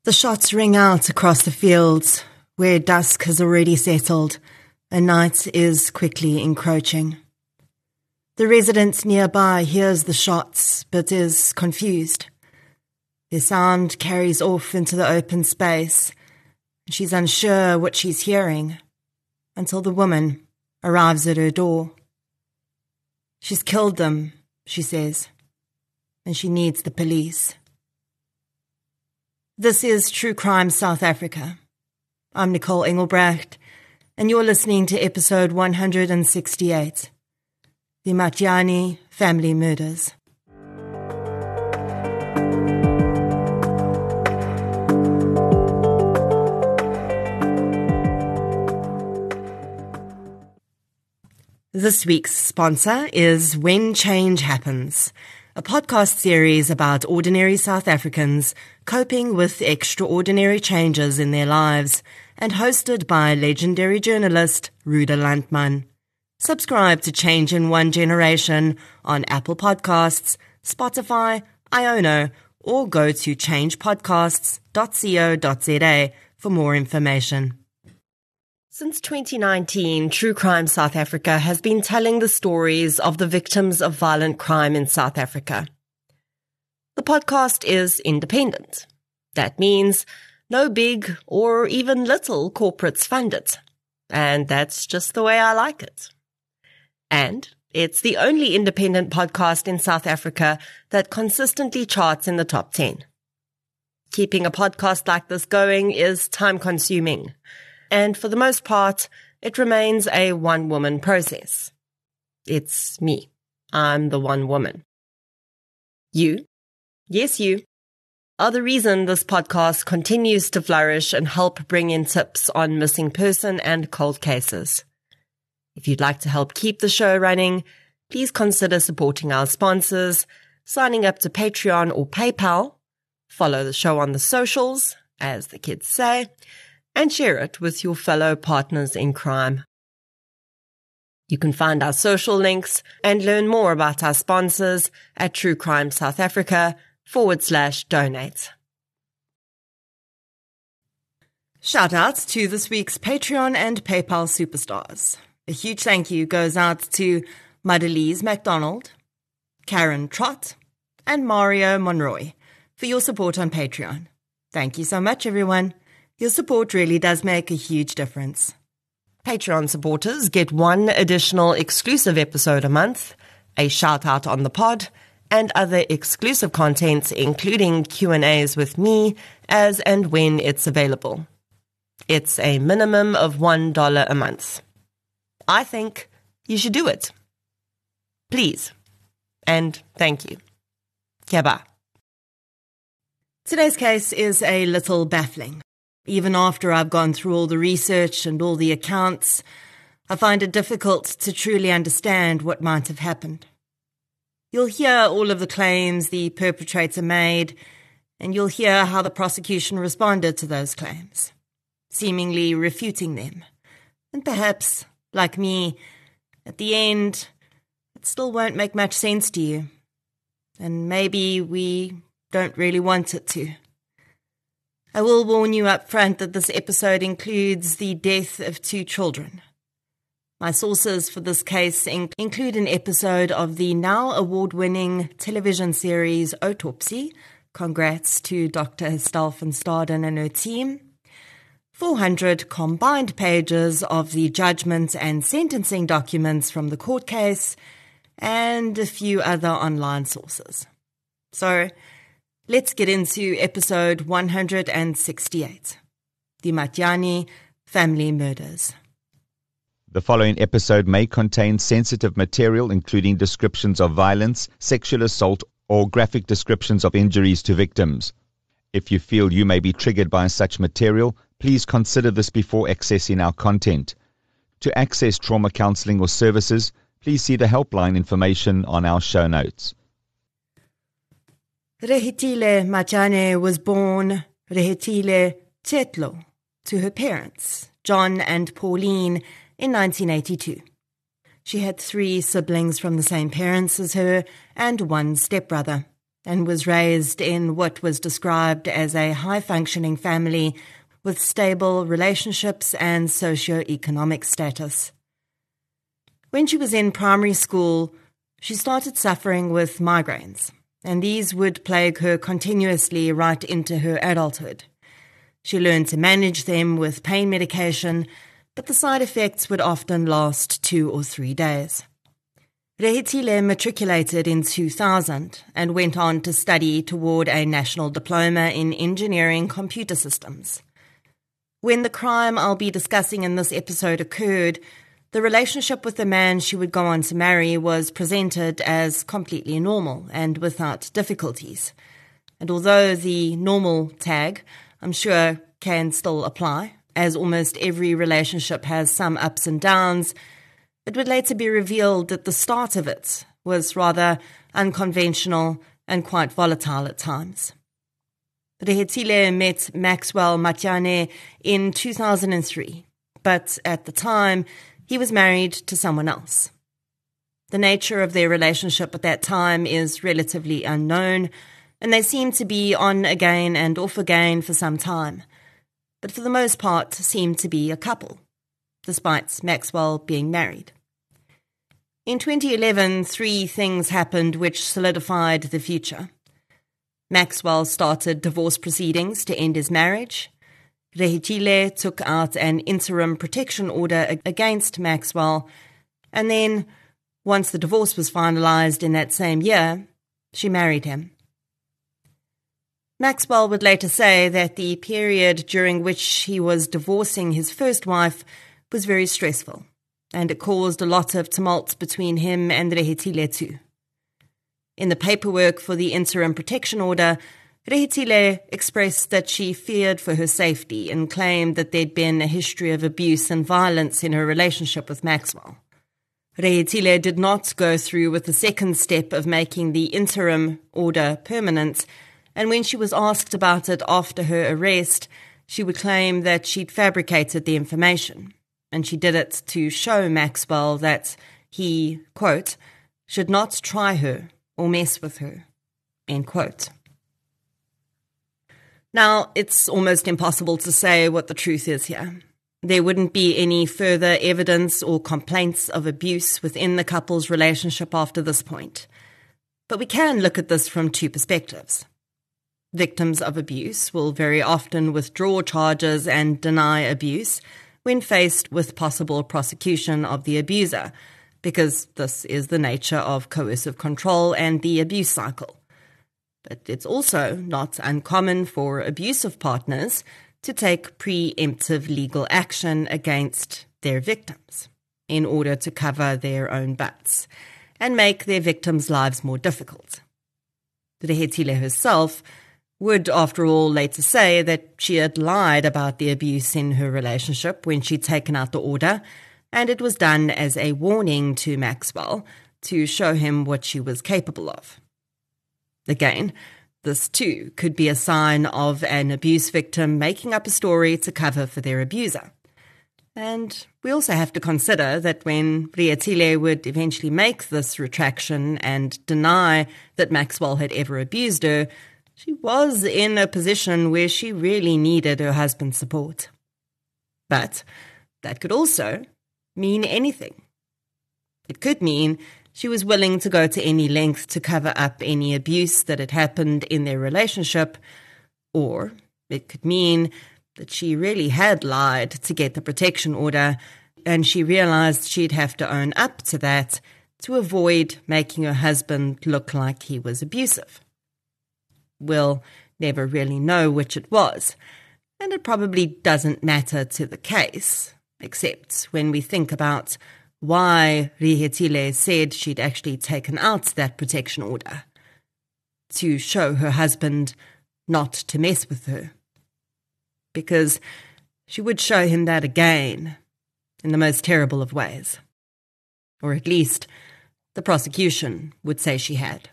The shots ring out across the fields, where dusk has already settled and night is quickly encroaching. The resident nearby hears the shots, but is confused. Their sound carries off into the open space. She's unsure what she's hearing, until the woman arrives at her door. She's killed them, she says, and she needs the police. This is True Crime South Africa. I'm Nicole Engelbrecht, and you're listening to episode 168, The Matiani Family Murders. This week's sponsor is When Change Happens, a podcast series about ordinary South Africans coping with extraordinary changes in their lives, and hosted by legendary journalist Ruda Landman. Subscribe to Change in One Generation on Apple Podcasts, Spotify, Iono, or go to changepodcasts.co.za for more information. Since 2019, True Crime South Africa has been telling the stories of the victims of violent crime in South Africa. The podcast is independent. That means no big or even little corporates fund it. And that's just the way I like it. And it's the only independent podcast in South Africa that consistently charts in the top 10. Keeping a podcast like this going is time-consuming. And for the most part, it remains a one-woman process. It's me. I'm the one woman. You, yes you, are the reason this podcast continues to flourish and help bring in tips on missing person and cold cases. If you'd like to help keep the show running, please consider supporting our sponsors, signing up to Patreon or PayPal, follow the show on the socials, as the kids say, and share it with your fellow partners in crime. You can find our social links and learn more about our sponsors at True Crime South Africa/donate. Shout out to this week's Patreon and PayPal superstars. A huge thank you goes out to Madelise MacDonald, Karen Trott, and Mario Monroy for your support on Patreon. Thank you so much, everyone. Your support really does make a huge difference. Patreon supporters get one additional exclusive episode a month, a shout-out on the pod, and other exclusive contents, including Q&As with me as and when it's available. It's a minimum of $1 a month. I think you should do it. Please. And thank you. Keba. Today's case is a little baffling. Even after I've gone through all the research and all the accounts, I find it difficult to truly understand what might have happened. You'll hear all of the claims the perpetrator made, and you'll hear how the prosecution responded to those claims, seemingly refuting them. And perhaps, like me, at the end, it still won't make much sense to you. And maybe we don't really want it to. I will warn you up front that this episode includes the death of 2 children. My sources for this case include an episode of the now award-winning television series Autopsy. Congrats to Dr. Estelle van Staden and her team. 400 combined pages of the judgment and sentencing documents from the court case, and a few other online sources. So, let's get into episode 168, The Matiani Family Murders. The following episode may contain sensitive material, including descriptions of violence, sexual assault, or graphic descriptions of injuries to victims. If you feel you may be triggered by such material, please consider this before accessing our content. To access trauma counseling or services, please see the helpline information on our show notes. Rehitile Matiani was born Rehitile Tsetlo to her parents, John and Pauline, in 1982. She had 3 siblings from the same parents as her and 1 stepbrother. and was raised in what was described as a high-functioning family with stable relationships and socio-economic status. When she was in primary school, she started suffering with migraines, and these would plague her continuously right into her adulthood. She learned to manage them with pain medication, but the side effects would often last 2 or 3 days. Rehitile matriculated in 2000 and went on to study toward a national diploma in engineering computer systems. When the crime I'll be discussing in this episode occurred, the relationship with the man she would go on to marry was presented as completely normal and without difficulties. And although the normal tag, I'm sure, can still apply, as almost every relationship has some ups and downs, it would later be revealed that the start of it was rather unconventional and quite volatile at times. Rehitile met Maxwell Matiane in 2003, but at the time, he was married to someone else. The nature of their relationship at that time is relatively unknown, and they seem to be on again and off again for some time, but for the most part seemed to be a couple, despite Maxwell being married. In 2011, 3 things happened which solidified the future. Maxwell started divorce proceedings to end his marriage. Rehitile took out an interim protection order against Maxwell, and then, once the divorce was finalized in that same year, she married him. Maxwell would later say that the period during which he was divorcing his first wife was very stressful, and it caused a lot of tumult between him and Rehitile too. In the paperwork for the interim protection order, Rehitile expressed that she feared for her safety and claimed that there'd been a history of abuse and violence in her relationship with Maxwell. Rehitile did not go through with the second step of making the interim order permanent, and when she was asked about it after her arrest, she would claim that she'd fabricated the information, and she did it to show Maxwell that he, quote, should not try her or mess with her, end quote. Now, it's almost impossible to say what the truth is here. There wouldn't be any further evidence or complaints of abuse within the couple's relationship after this point. But we can look at this from 2 perspectives. Victims of abuse will very often withdraw charges and deny abuse when faced with possible prosecution of the abuser, because this is the nature of coercive control and the abuse cycle. But it's also not uncommon for abusive partners to take preemptive legal action against their victims in order to cover their own butts and make their victims' lives more difficult. Rehitile herself would, after all, later say that she had lied about the abuse in her relationship when she'd taken out the order, and it was done as a warning to Maxwell to show him what she was capable of. Again, this too could be a sign of an abuse victim making up a story to cover for their abuser. And we also have to consider that when Rehitile would eventually make this retraction and deny that Maxwell had ever abused her, she was in a position where she really needed her husband's support. But that could also mean anything. It could mean she was willing to go to any length to cover up any abuse that had happened in their relationship, or it could mean that she really had lied to get the protection order, and she realized she'd have to own up to that to avoid making her husband look like he was abusive. We'll never really know which it was, and it probably doesn't matter to the case, except when we think about why Rehitile said she'd actually taken out that protection order, to show her husband not to mess with her. Because she would show him that again, in the most terrible of ways. Or at least, the prosecution would say she had.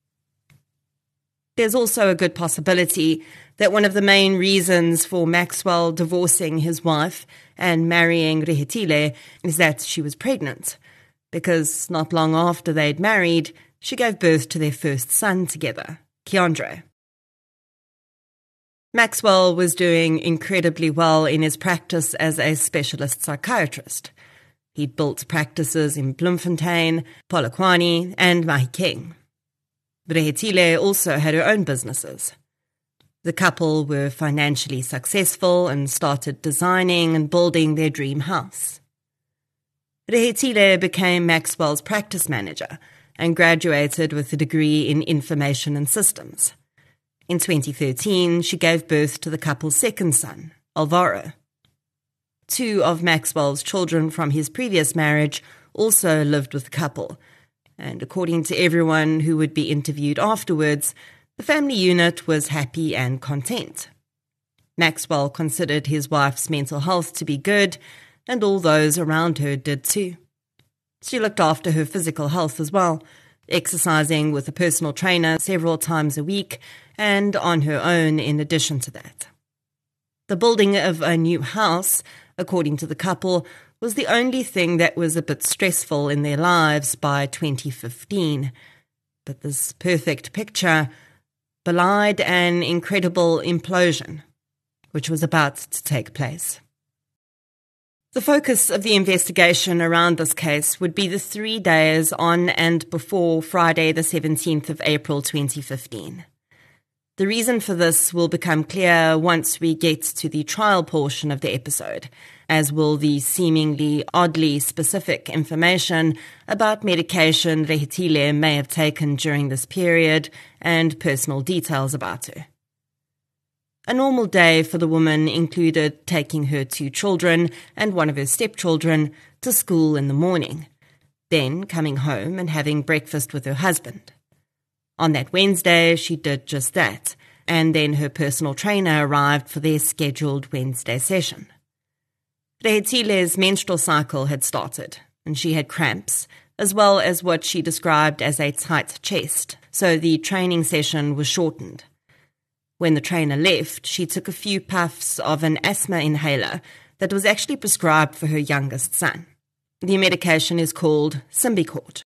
There's also a good possibility that one of the main reasons for Maxwell divorcing his wife and marrying Rehitile is that she was pregnant, because not long after they'd married, she gave birth to their first son together, Keandre. Maxwell was doing incredibly well in his practice as a specialist psychiatrist. He'd built practices in Bloemfontein, Polokwane, and Mahikeng. Rehitile also had her own businesses. The couple were financially successful and started designing and building their dream house. Rehitile became Maxwell's practice manager and graduated with a degree in information and systems. In 2013, she gave birth to the couple's second son, Alvaro. 2 of Maxwell's children from his previous marriage also lived with the couple, and according to everyone who would be interviewed afterwards, the family unit was happy and content. Maxwell considered his wife's mental health to be good, and all those around her did too. She looked after her physical health as well, exercising with a personal trainer several times a week and on her own in addition to that. The building of a new house, according to the couple, was the only thing that was a bit stressful in their lives by 2015. But this perfect picture belied an incredible implosion, which was about to take place. The focus of the investigation around this case would be the 3 days on and before Friday the 17th of April 2015. The reason for this will become clear once we get to the trial portion of the episode, as will the seemingly oddly specific information about medication Rehitile may have taken during this period and personal details about her. A normal day for the woman included taking her 2 children and one of her stepchildren to school in the morning, then coming home and having breakfast with her husband. On that Wednesday, she did just that, and then her personal trainer arrived for their scheduled Wednesday session. Rehitile's menstrual cycle had started, and she had cramps, as well as what she described as a tight chest, so the training session was shortened. When the trainer left, she took a few puffs of an asthma inhaler that was actually prescribed for her youngest son. The medication is called Symbicort.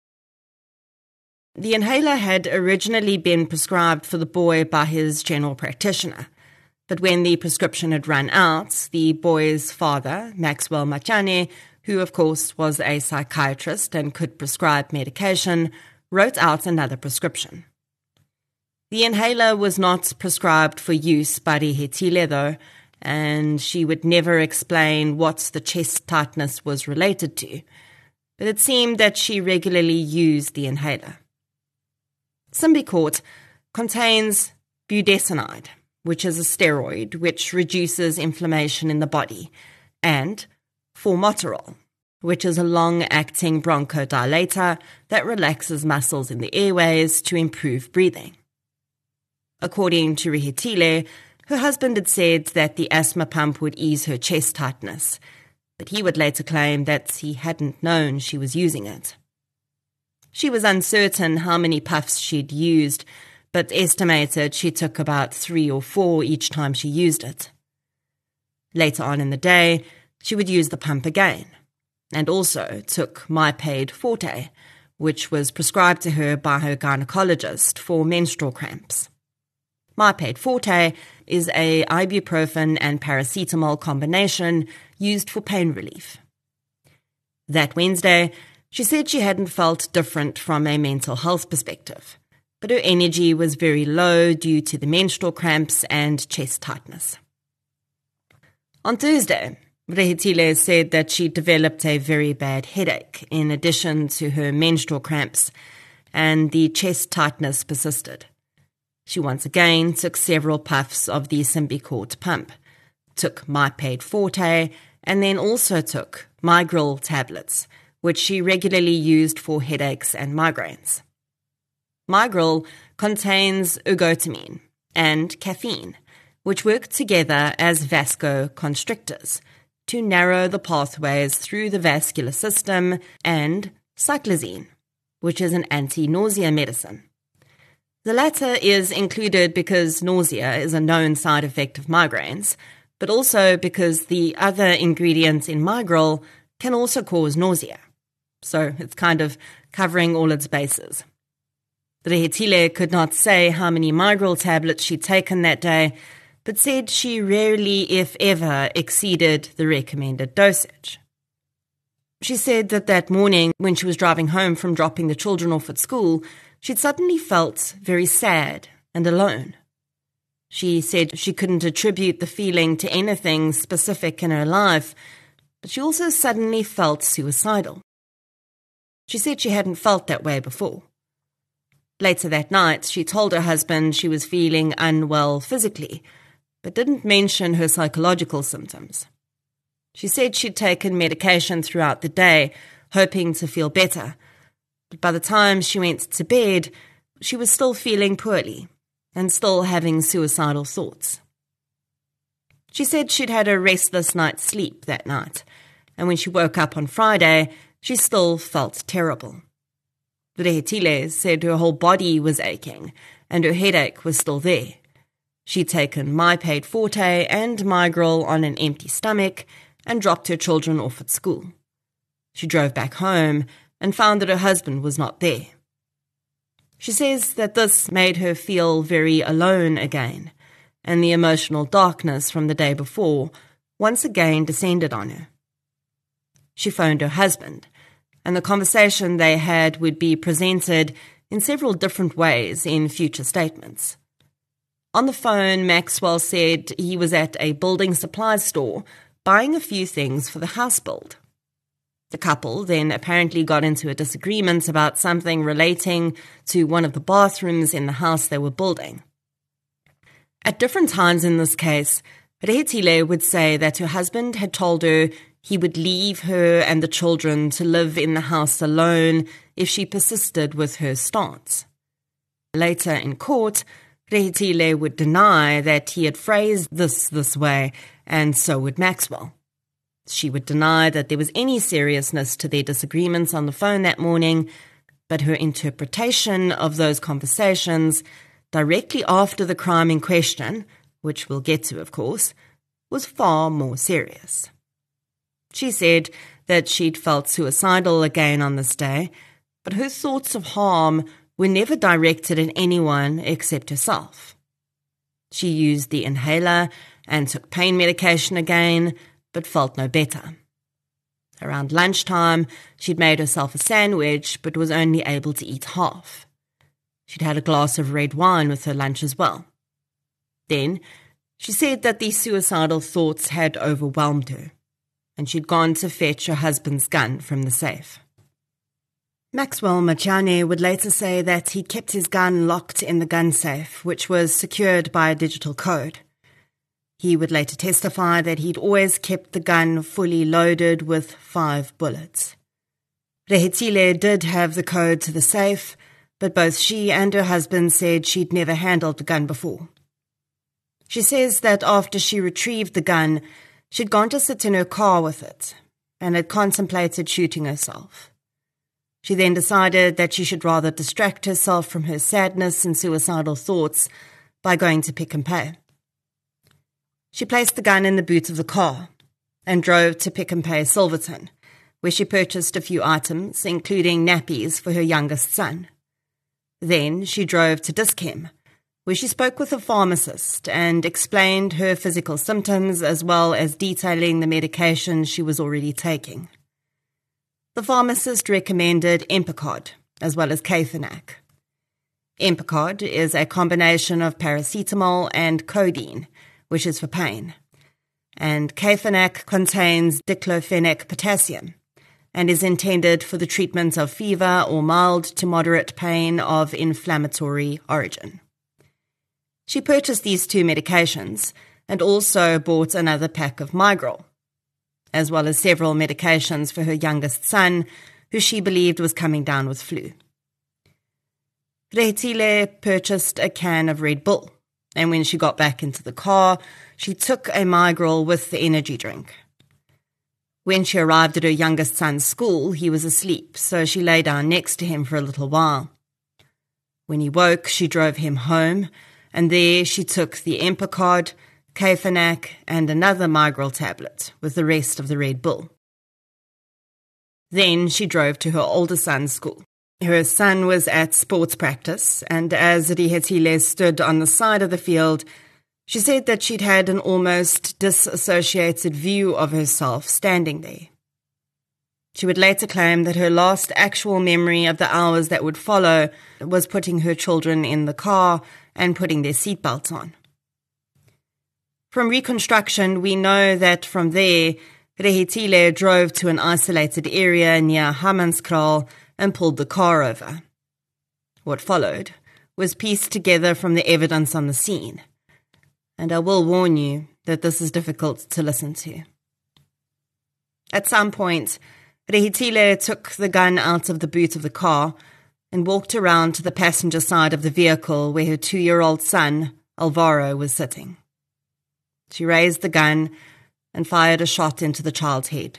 The inhaler had originally been prescribed for the boy by his general practitioner, but when the prescription had run out, the boy's father, Maxwell Machane, who of course was a psychiatrist and could prescribe medication, wrote out another prescription. The inhaler was not prescribed for use by Rehitile though, and she would never explain what the chest tightness was related to, but it seemed that she regularly used the inhaler. Symbicort contains budesonide, which is a steroid which reduces inflammation in the body, and formoterol, which is a long-acting bronchodilator that relaxes muscles in the airways to improve breathing. According to Rehitile, her husband had said that the asthma pump would ease her chest tightness, but he would later claim that he hadn't known she was using it. She was uncertain how many puffs she'd used, but estimated she took about 3 or 4 each time she used it. Later on in the day, she would use the pump again, and also took Mypaid Forte, which was prescribed to her by her gynecologist for menstrual cramps. Mypaid Forte is a ibuprofen and paracetamol combination used for pain relief. That Wednesday, she said she hadn't felt different from a mental health perspective, but her energy was very low due to the menstrual cramps and chest tightness. On Thursday, Rehitile said that she developed a very bad headache in addition to her menstrual cramps, and the chest tightness persisted. She once again took several puffs of the Symbicort pump, took Mypaid Forte, and then also took Migril tablets, which she regularly used for headaches and migraines. Migril contains ergotamine and caffeine, which work together as vasoconstrictors to narrow the pathways through the vascular system, and cyclizine, which is an anti-nausea medicine. The latter is included because nausea is a known side effect of migraines, but also because the other ingredient in Migril can also cause nausea. So it's kind of covering all its bases. Rehitile could not say how many Migral tablets she'd taken that day, but said she rarely, if ever, exceeded the recommended dosage. She said that morning, when she was driving home from dropping the children off at school, she'd suddenly felt very sad and alone. She said she couldn't attribute the feeling to anything specific in her life, but she also suddenly felt suicidal. She said she hadn't felt that way before. Later that night, she told her husband she was feeling unwell physically, but didn't mention her psychological symptoms. She said she'd taken medication throughout the day, hoping to feel better, but by the time she went to bed, she was still feeling poorly and still having suicidal thoughts. She said she'd had a restless night's sleep that night, and when she woke up on Friday, she still felt terrible. Rehitile said her whole body was aching, and her headache was still there. She'd taken Mypaid Forte and Migral on an empty stomach and dropped her children off at school. She drove back home and found that her husband was not there. She says that this made her feel very alone again, and the emotional darkness from the day before once again descended on her. She phoned her husband, and the conversation they had would be presented in several different ways in future statements. On the phone, Maxwell said he was at a building supplies store buying a few things for the house build. The couple then apparently got into a disagreement about something relating to one of the bathrooms in the house they were building. At different times in this case, Rehitile would say that her husband had told her he would leave her and the children to live in the house alone if she persisted with her stance. Later in court, Rehitile would deny that he had phrased this way, and so would Maxwell. She would deny that there was any seriousness to their disagreements on the phone that morning, but her interpretation of those conversations directly after the crime in question, which we'll get to, of course, was far more serious. She said that she'd felt suicidal again on this day, but her thoughts of harm were never directed at anyone except herself. She used the inhaler and took pain medication again, but felt no better. Around lunchtime, she'd made herself a sandwich, but was only able to eat half. She'd had a glass of red wine with her lunch as well. Then, she said that these suicidal thoughts had overwhelmed her, and she'd gone to fetch her husband's gun from the safe. Maxwell Machane would later say that he'd kept his gun locked in the gun safe, which was secured by a digital code. He would later testify that he'd always kept the gun fully loaded with 5 bullets. Rehitile did have the code to the safe, but both she and her husband said she'd never handled the gun before. She says that after she retrieved the gun, she'd gone to sit in her car with it and had contemplated shooting herself. She then decided that she should rather distract herself from her sadness and suicidal thoughts by going to Pick n Pay. She placed the gun in the boot of the car and drove to Pick n Pay Silverton, where she purchased a few items, including nappies for her youngest son. Then she drove to Dis-Chem, where she spoke with a pharmacist and explained her physical symptoms as well as detailing the medication she was already taking. The pharmacist recommended Empacod as well as Kefenach. Empacod is a combination of paracetamol and codeine, which is for pain, and Kefenach contains diclofenac potassium and is intended for the treatment of fever or mild to moderate pain of inflammatory origin. She purchased these 2 medications and also bought another pack of Migral, as well as several medications for her youngest son, who she believed was coming down with flu. Rehitile purchased a can of Red Bull, and when she got back into the car, she took a Migral with the energy drink. When she arrived at her youngest son's school, he was asleep, so she lay down next to him for a little while. When he woke, she drove him home, and there she took the Empacod, Kefenach, and another Migral tablet with the rest of the Red Bull. Then she drove to her older son's school, Her son was at sports practice, and as Rihetile stood on the side of the field, she said that she'd had an almost disassociated view of herself standing there. She would later claim that her last actual memory of the hours that would follow was putting her children in the car and putting their seatbelts on. From reconstruction, we know that from there, Rihetile drove to an isolated area near Hammanskraal and pulled the car over. What followed was pieced together from the evidence on the scene, and I will warn you that this is difficult to listen to. At some point, Rihetile took the gun out of the boot of the car and walked around to the passenger side of the vehicle where her 2-year-old son, Alvaro, was sitting. She raised the gun and fired a shot into the child's head.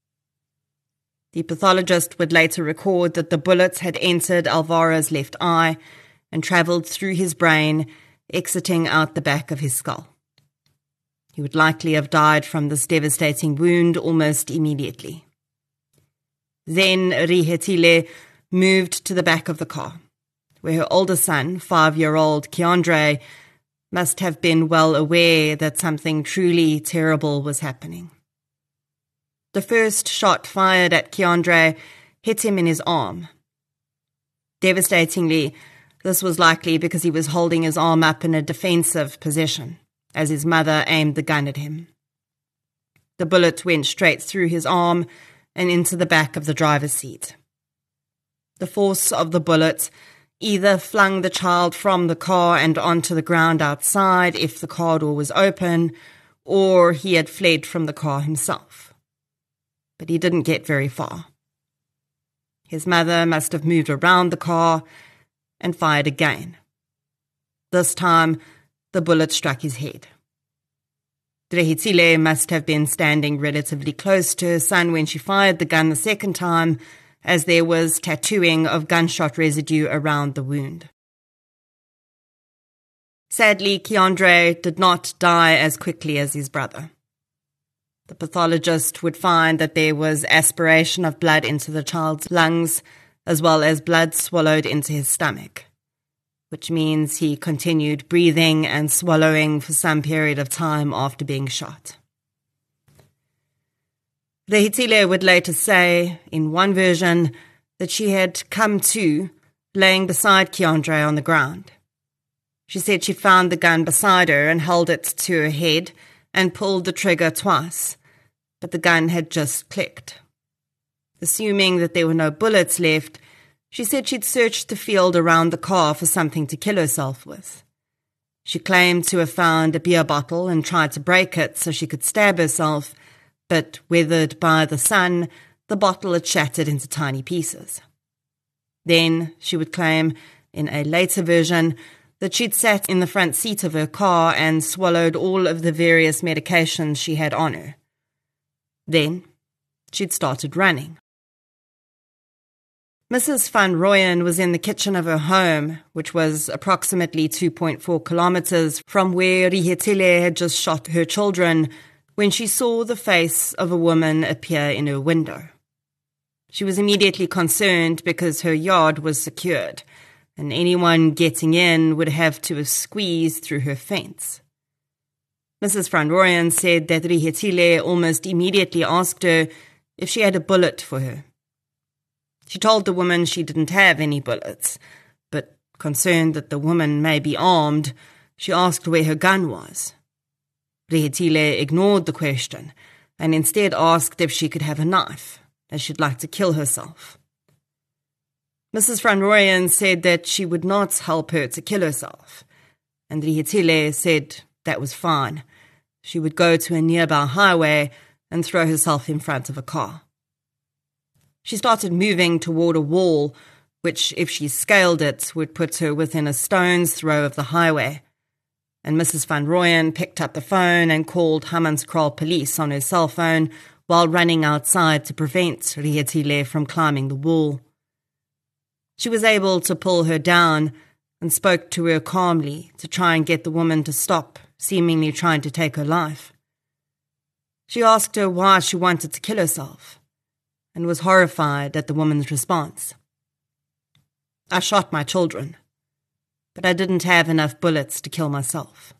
The pathologist would later record that the bullets had entered Alvaro's left eye and travelled through his brain, exiting out the back of his skull. He would likely have died from this devastating wound almost immediately. Then Rihetile moved to the back of the car, where her older son, 5-year-old Keandre, must have been well aware that something truly terrible was happening. The first shot fired at Keandre hit him in his arm. Devastatingly, this was likely because he was holding his arm up in a defensive position as his mother aimed the gun at him. The bullet went straight through his arm and into the back of the driver's seat. The force of the bullet either flung the child from the car and onto the ground outside if the car door was open, or he had fled from the car himself. But he didn't get very far. His mother must have moved around the car and fired again. This time, the bullet struck his head. Rihetile must have been standing relatively close to her son when she fired the gun the second time, as there was tattooing of gunshot residue around the wound. Sadly, Keandre did not die as quickly as his brother. The pathologist would find that there was aspiration of blood into the child's lungs, as well as blood swallowed into his stomach, which means he continued breathing and swallowing for some period of time after being shot. Rihetile would later say, in one version, that she had come to, laying beside Keandre on the ground. She said she'd found the gun beside her and held it to her head and pulled the trigger twice, but the gun had just clicked. Assuming that there were no bullets left, she said she'd searched the field around the car for something to kill herself with. She claimed to have found a beer bottle and tried to break it so she could stab herself, but weathered by the sun, the bottle had shattered into tiny pieces. Then, she would claim, in a later version, that she'd sat in the front seat of her car and swallowed all of the various medications she had on her. Then, she'd started running. Mrs. Van Rooyen was in the kitchen of her home, which was approximately 2.4 kilometers from where Rihetile had just shot her children, when she saw the face of a woman appear in her window. She was immediately concerned because her yard was secured, and anyone getting in would have to have squeezed through her fence. Mrs. Van Rooyen said that Rihetile almost immediately asked her if she had a bullet for her. She told the woman she didn't have any bullets, but concerned that the woman may be armed, she asked where her gun was. Rihetile ignored the question and instead asked if she could have a knife, as she'd like to kill herself. Mrs. Van Rooyen said that she would not help her to kill herself, and Rihetile said that was fine. She would go to a nearby highway and throw herself in front of a car. She started moving toward a wall, which, if she scaled it, would put her within a stone's throw of the highway, and Mrs. Van Rooyen picked up the phone and called Hammanskraal police on her cell phone while running outside to prevent Rihetile from climbing the wall. She was able to pull her down and spoke to her calmly to try and get the woman to stop, seemingly trying to take her life. She asked her why she wanted to kill herself and was horrified at the woman's response. I shot my children, but I didn't have enough bullets to kill myself.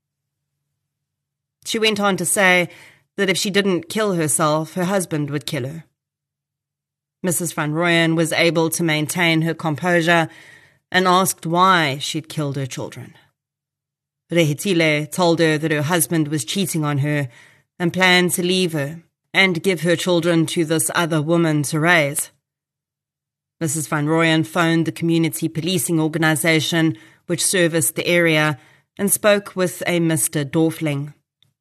She went on to say that if she didn't kill herself, her husband would kill her. Mrs. van Rooyen was able to maintain her composure and asked why she'd killed her children. Rehitile told her that her husband was cheating on her and planned to leave her and give her children to this other woman to raise. Mrs. van Rooyen phoned the community policing organisation which serviced the area and spoke with a Mr. Dorfling.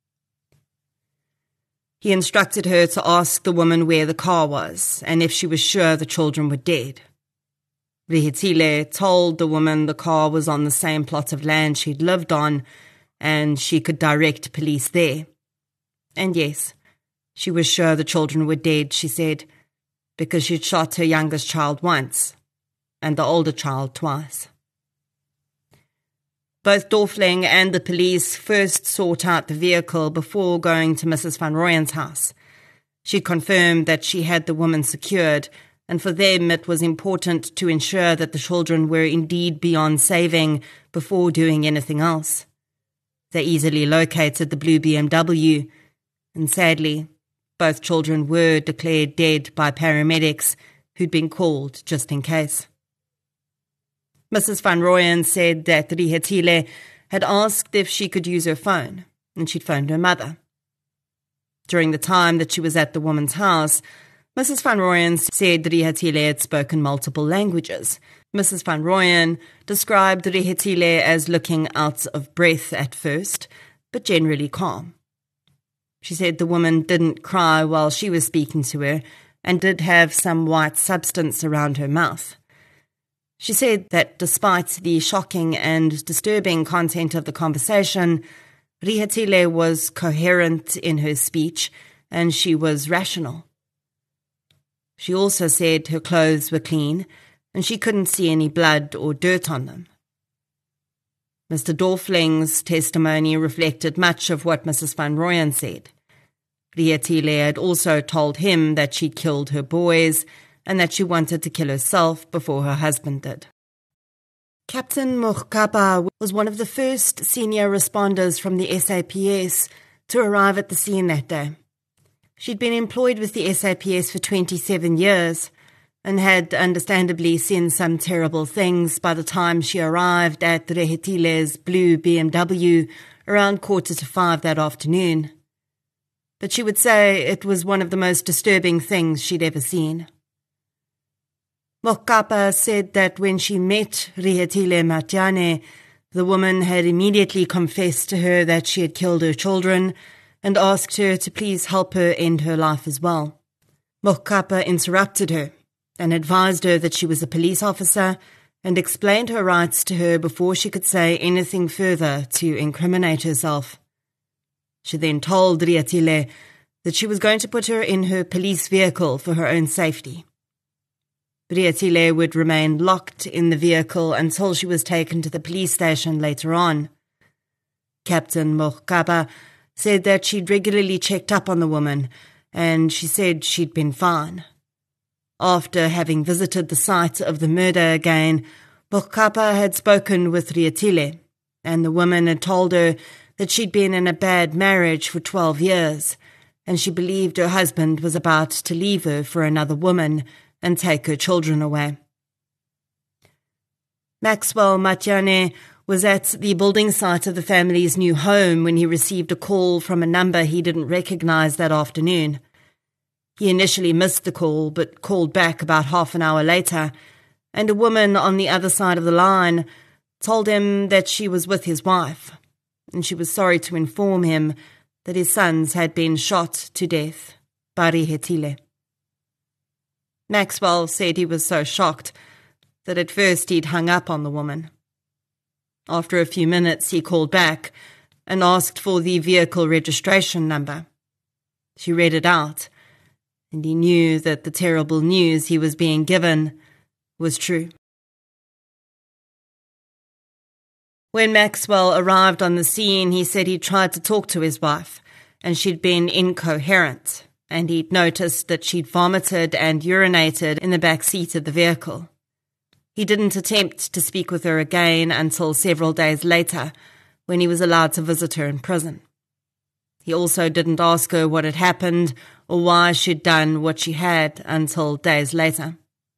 He instructed her to ask the woman where the car was and if she was sure the children were dead. Rehitile told the woman the car was on the same plot of land she'd lived on and she could direct police there. And yes, she was sure the children were dead, she said, because she'd shot her youngest child once and the older child twice. Both Dorfling and the police first sought out the vehicle before going to Mrs. van Rooyen's house. She confirmed that she had the woman secured, and for them it was important to ensure that the children were indeed beyond saving before doing anything else. They easily located the blue BMW, and sadly, both children were declared dead by paramedics who'd been called just in case. Mrs. van Rooyen said that Rehitile had asked if she could use her phone, and she'd phoned her mother. During the time that she was at the woman's house, Mrs. van Rooyen said Rehitile had spoken multiple languages. Mrs. van Rooyen described Rehitile as looking out of breath at first, but generally calm. She said the woman didn't cry while she was speaking to her and did have some white substance around her mouth. She said that despite the shocking and disturbing content of the conversation, Rehitile was coherent in her speech and she was rational. She also said her clothes were clean and she couldn't see any blood or dirt on them. Mr. Dorfling's testimony reflected much of what Mrs. van Rooyen said. Rehitile had also told him that she killed her boys and that she wanted to kill herself before her husband did. Captain Mokapa was one of the first senior responders from the SAPS to arrive at the scene that day. She'd been employed with the SAPS for 27 years and had understandably seen some terrible things by the time she arrived at Rehitile's blue BMW around 4:45 that afternoon. But she would say it was one of the most disturbing things she'd ever seen. Mokapa said that when she met Rehitile Matiane, the woman had immediately confessed to her that she had killed her children and asked her to please help her end her life as well. Mokapa interrupted her and advised her that she was a police officer and explained her rights to her before she could say anything further to incriminate herself. She then told Rehitile that she was going to put her in her police vehicle for her own safety. Rehitile would remain locked in the vehicle until she was taken to the police station later on. Captain Mokapa said that she'd regularly checked up on the woman, and she said she'd been fine. After having visited the site of the murder again, Mokapa had spoken with Rehitile, and the woman had told her that she'd been in a bad marriage for 12 years, and she believed her husband was about to leave her for another woman and take her children away. Maxwell Matiane was at the building site of the family's new home when he received a call from a number he didn't recognize that afternoon. He initially missed the call, but called back about half an hour later, and a woman on the other side of the line told him that she was with his wife, and she was sorry to inform him that his sons had been shot to death by Rehitile. Maxwell said he was so shocked that at first he'd hung up on the woman. After a few minutes, he called back and asked for the vehicle registration number. She read it out, and he knew that the terrible news he was being given was true. When Maxwell arrived on the scene, he said he tried to talk to his wife, and she'd been incoherent, and he'd noticed that she'd vomited and urinated in the back seat of the vehicle. He didn't attempt to speak with her again until several days later, when he was allowed to visit her in prison. He also didn't ask her what had happened or why she'd done what she had until days later.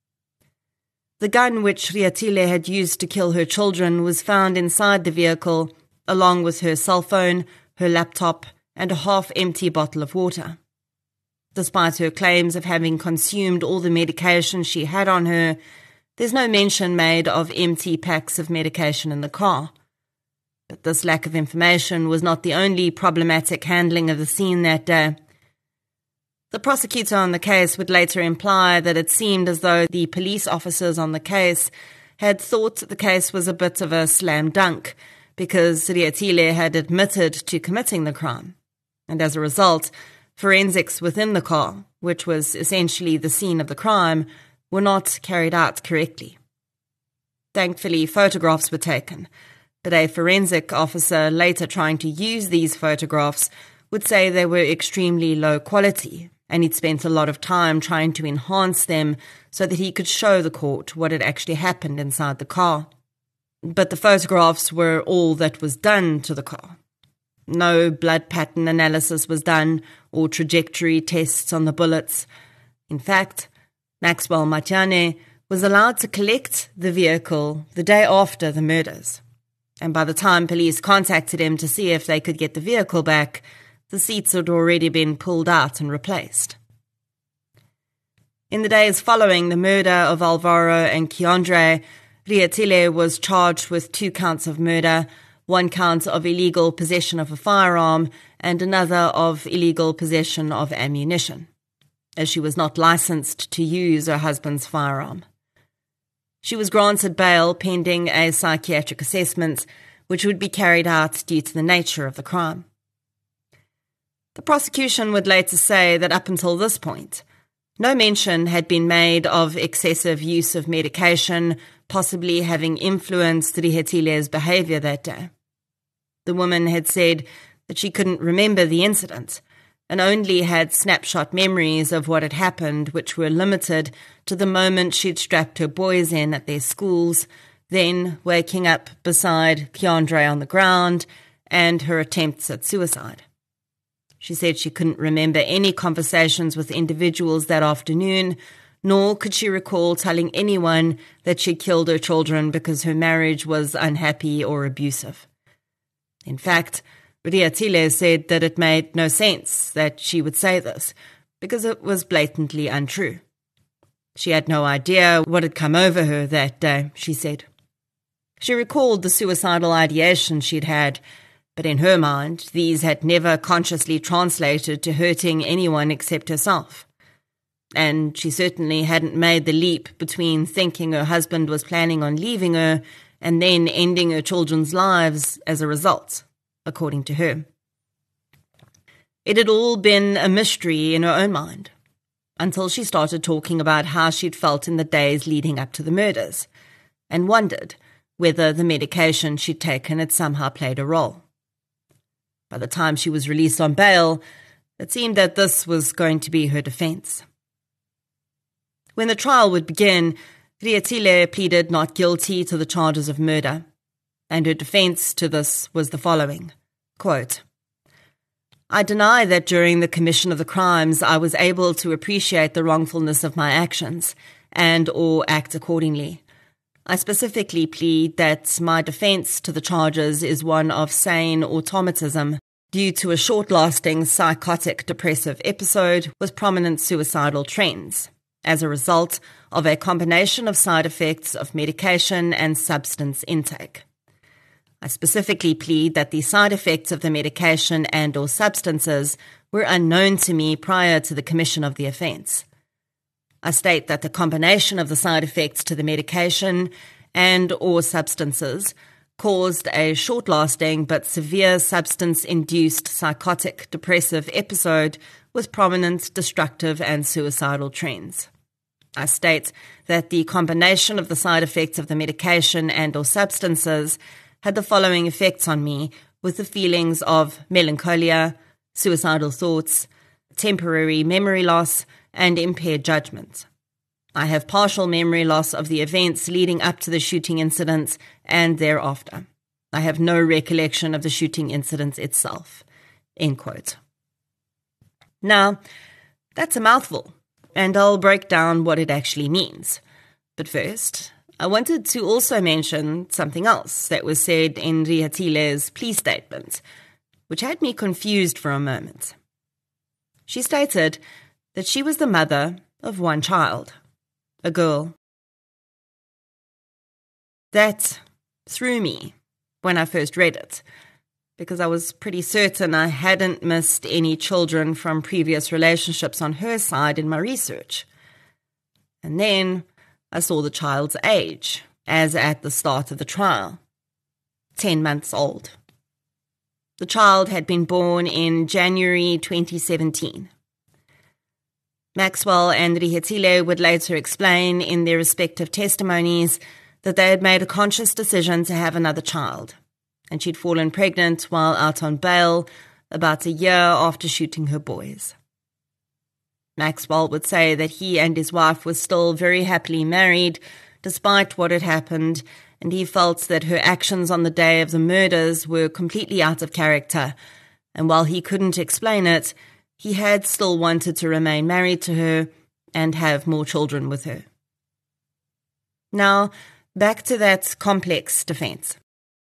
The gun which Riatile had used to kill her children was found inside the vehicle, along with her cell phone, her laptop, and a half-empty bottle of water. Despite her claims of having consumed all the medication she had on her, there's no mention made of empty packs of medication in the car. But this lack of information was not the only problematic handling of the scene that day. The prosecutor on the case would later imply that it seemed as though the police officers on the case had thought the case was a bit of a slam dunk because Riatile had admitted to committing the crime. And as a result, forensics within the car, which was essentially the scene of the crime, were not carried out correctly. Thankfully, photographs were taken, but a forensic officer later trying to use these photographs would say they were extremely low quality, and he'd spent a lot of time trying to enhance them so that he could show the court what had actually happened inside the car. But the photographs were all that was done to the car. No blood pattern analysis was done or trajectory tests on the bullets. In fact, Maxwell Matiane was allowed to collect the vehicle the day after the murders. And by the time police contacted him to see if they could get the vehicle back, the seats had already been pulled out and replaced. In the days following the murder of Alvaro and Keandre, Riatile was charged with 2 counts of murder, 1 count of illegal possession of a firearm, and another of illegal possession of ammunition, as she was not licensed to use her husband's firearm. She was granted bail pending a psychiatric assessment, which would be carried out due to the nature of the crime. The prosecution would later say that up until this point, no mention had been made of excessive use of medication, possibly having influenced Riatile's behaviour that day. The woman had said that she couldn't remember the incident and only had snapshot memories of what had happened, which were limited to the moment she'd strapped her boys in at their schools, then waking up beside Keandre on the ground, and her attempts at suicide. She said she couldn't remember any conversations with individuals that afternoon, nor could she recall telling anyone that she killed her children because her marriage was unhappy or abusive. In fact, Riatile said that it made no sense that she would say this, because it was blatantly untrue. She had no idea what had come over her that day, she said. She recalled the suicidal ideation she'd had, but in her mind, these had never consciously translated to hurting anyone except herself. And she certainly hadn't made the leap between thinking her husband was planning on leaving her and then ending her children's lives as a result, according to her. It had all been a mystery in her own mind, until she started talking about how she'd felt in the days leading up to the murders, and wondered whether the medication she'd taken had somehow played a role. By the time she was released on bail, it seemed that this was going to be her defence. When the trial would begin, Riatile pleaded not guilty to the charges of murder, and her defence to this was the following, quote, "I deny that during the commission of the crimes I was able to appreciate the wrongfulness of my actions and or act accordingly. I specifically plead that my defence to the charges is one of sane automatism due to a short-lasting psychotic depressive episode with prominent suicidal trends as a result of a combination of side effects of medication and substance intake. I specifically plead that the side effects of the medication and or substances were unknown to me prior to the commission of the offence. I state that the combination of the side effects to the medication and or substances caused a short-lasting but severe substance-induced psychotic depressive episode with prominent destructive and suicidal trends. I state that the combination of the side effects of the medication and or substances had the following effects on me, with the feelings of melancholia, suicidal thoughts, temporary memory loss, and impaired judgment. I have partial memory loss of the events leading up to the shooting incident and thereafter. I have no recollection of the shooting incident itself." End quote. Now, that's a mouthful, and I'll break down what it actually means. But first, I wanted to also mention something else that was said in Rihatile's plea statement, which had me confused for a moment. She stated that she was the mother of one child, a girl. That threw me when I first read it, because I was pretty certain I hadn't missed any children from previous relationships on her side in my research. And then I saw the child's age, as at the start of the trial, 10 months old. The child had been born in January 2017. Maxwell and Rihatile would later explain in their respective testimonies that they had made a conscious decision to have another child, and she'd fallen pregnant while out on bail about a year after shooting her boys. Maxwell would say that he and his wife were still very happily married despite what had happened, and he felt that her actions on the day of the murders were completely out of character, and while he couldn't explain it, he had still wanted to remain married to her and have more children with her. Now, back to that complex defense.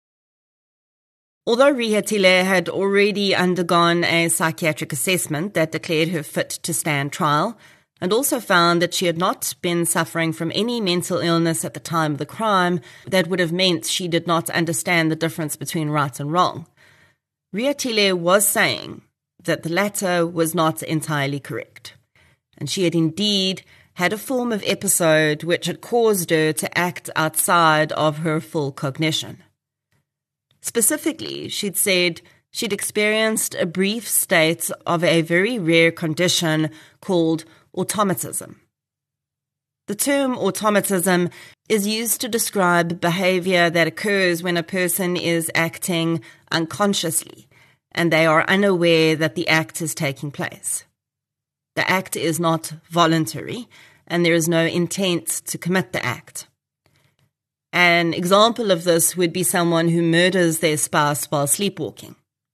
Although Rihatile had already undergone a psychiatric assessment that declared her fit to stand trial, and also found that she had not been suffering from any mental illness at the time of the crime that would have meant she did not understand the difference between right and wrong, Rihatile was saying that the latter was not entirely correct, and she had indeed had a form of episode which had caused her to act outside of her full cognition. Specifically, she'd said she'd experienced a brief state of a very rare condition called automatism. The term automatism is used to describe behavior that occurs when a person is acting unconsciously and they are unaware that the act is taking place. The act is not voluntary and there is no intent to commit the act. An example of this would be someone who murders their spouse while sleepwalking.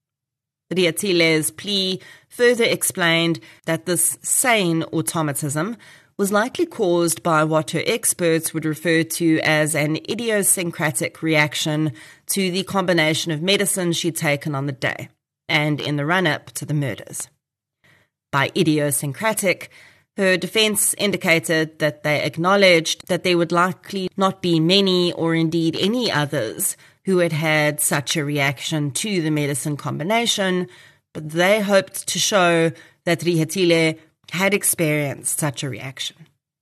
Riatile's plea further explained that this sane automatism was likely caused by what her experts would refer to as an idiosyncratic reaction to the combination of medicine she'd taken on the day and in the run-up to the murders. By idiosyncratic, her defense indicated that they acknowledged that there would likely not be many or indeed any others who had had such a reaction to the medicine combination, but they hoped to show that Rihatile had experienced such a reaction.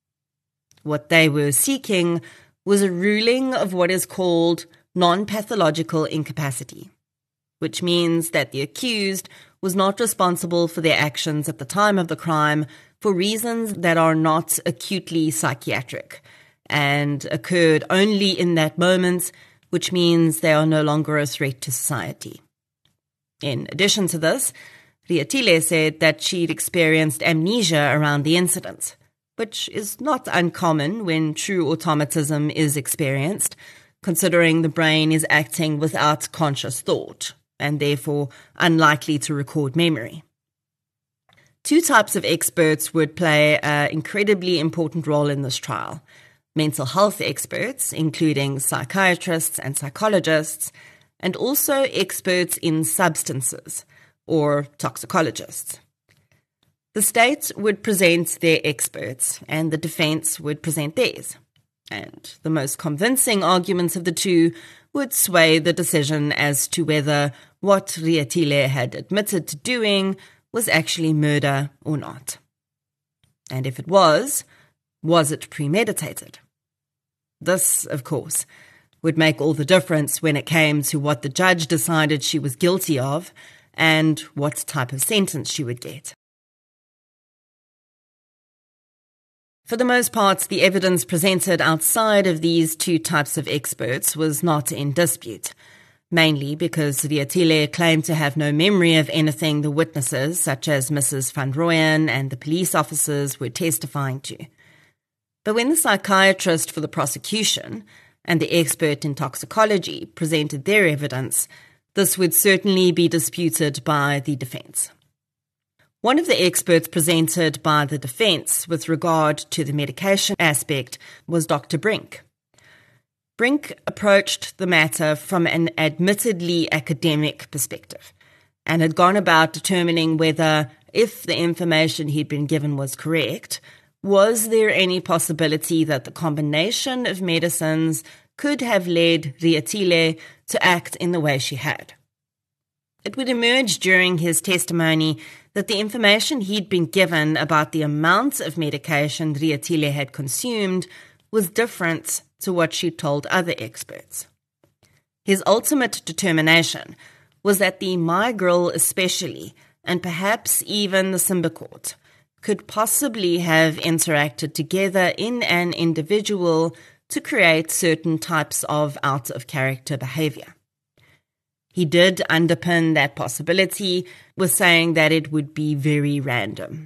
What they were seeking was a ruling of what is called non-pathological incapacity, which means that the accused was not responsible for their actions at the time of the crime for reasons that are not acutely psychiatric and occurred only in that moment, which means they are no longer a threat to society. In addition to this, Rihatile said that she'd experienced amnesia around the incident, which is not uncommon when true automatism is experienced, considering the brain is acting without conscious thought and therefore unlikely to record memory. Two types of experts would play an incredibly important role in this trial: mental health experts, including psychiatrists and psychologists, and also experts in substances, or toxicologists. The state would present their experts, and the defense would present theirs. And the most convincing arguments of the two would sway the decision as to whether what Rihatile had admitted to doing was actually murder or not. And if it was it premeditated? This, of course, would make all the difference when it came to what the judge decided she was guilty of and what type of sentence she would get. For the most part, the evidence presented outside of these two types of experts was not in dispute, mainly because Rihatile claimed to have no memory of anything the witnesses, such as Mrs. van Rooyen and the police officers, were testifying to. But when the psychiatrist for the prosecution and the expert in toxicology presented their evidence, this would certainly be disputed by the defence. One of the experts presented by the defence with regard to the medication aspect was Dr. Brink. Brink approached the matter from an admittedly academic perspective and had gone about determining whether, if the information he'd been given was correct, was there any possibility that the combination of medicines could have led Riatile to act in the way she had. It would emerge during his testimony that the information he'd been given about the amount of medication Riatile had consumed was different to what she'd told other experts. His ultimate determination was that the Migral especially, and perhaps even the Symbicort, could possibly have interacted together in an individual to create certain types of out-of-character behavior. He did underpin that possibility with saying that it would be very random.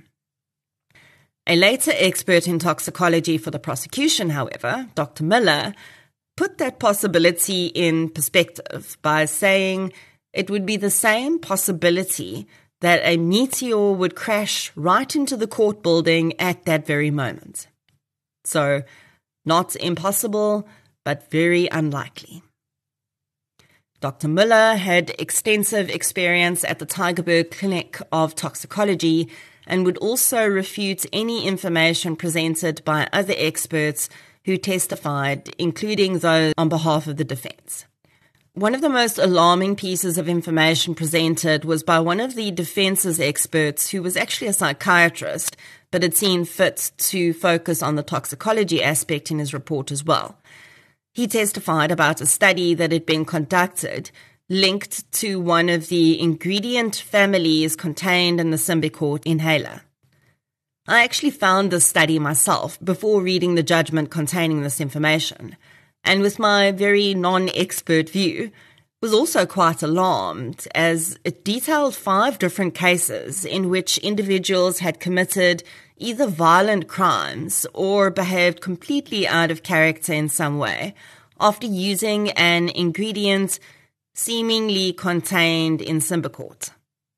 A later expert in toxicology for the prosecution, however, Dr. Miller, put that possibility in perspective by saying it would be the same possibility that a meteor would crash right into the court building at that very moment. So, not impossible, but very unlikely. Dr. Miller had extensive experience at the Tygerberg Clinic of Toxicology and would also refute any information presented by other experts who testified, including those on behalf of the defense. One of the most alarming pieces of information presented was by one of the defense's experts who was actually a psychiatrist, but had seen fit to focus on the toxicology aspect in his report as well. He testified about a study that had been conducted linked to one of the ingredient families contained in the Symbicort inhaler. I actually found this study myself before reading the judgment containing this information, and with my very non-expert view, was also quite alarmed as it detailed 5 different cases in which individuals had committed either violent crimes or behaved completely out of character in some way after using an ingredient seemingly contained in Symbicort.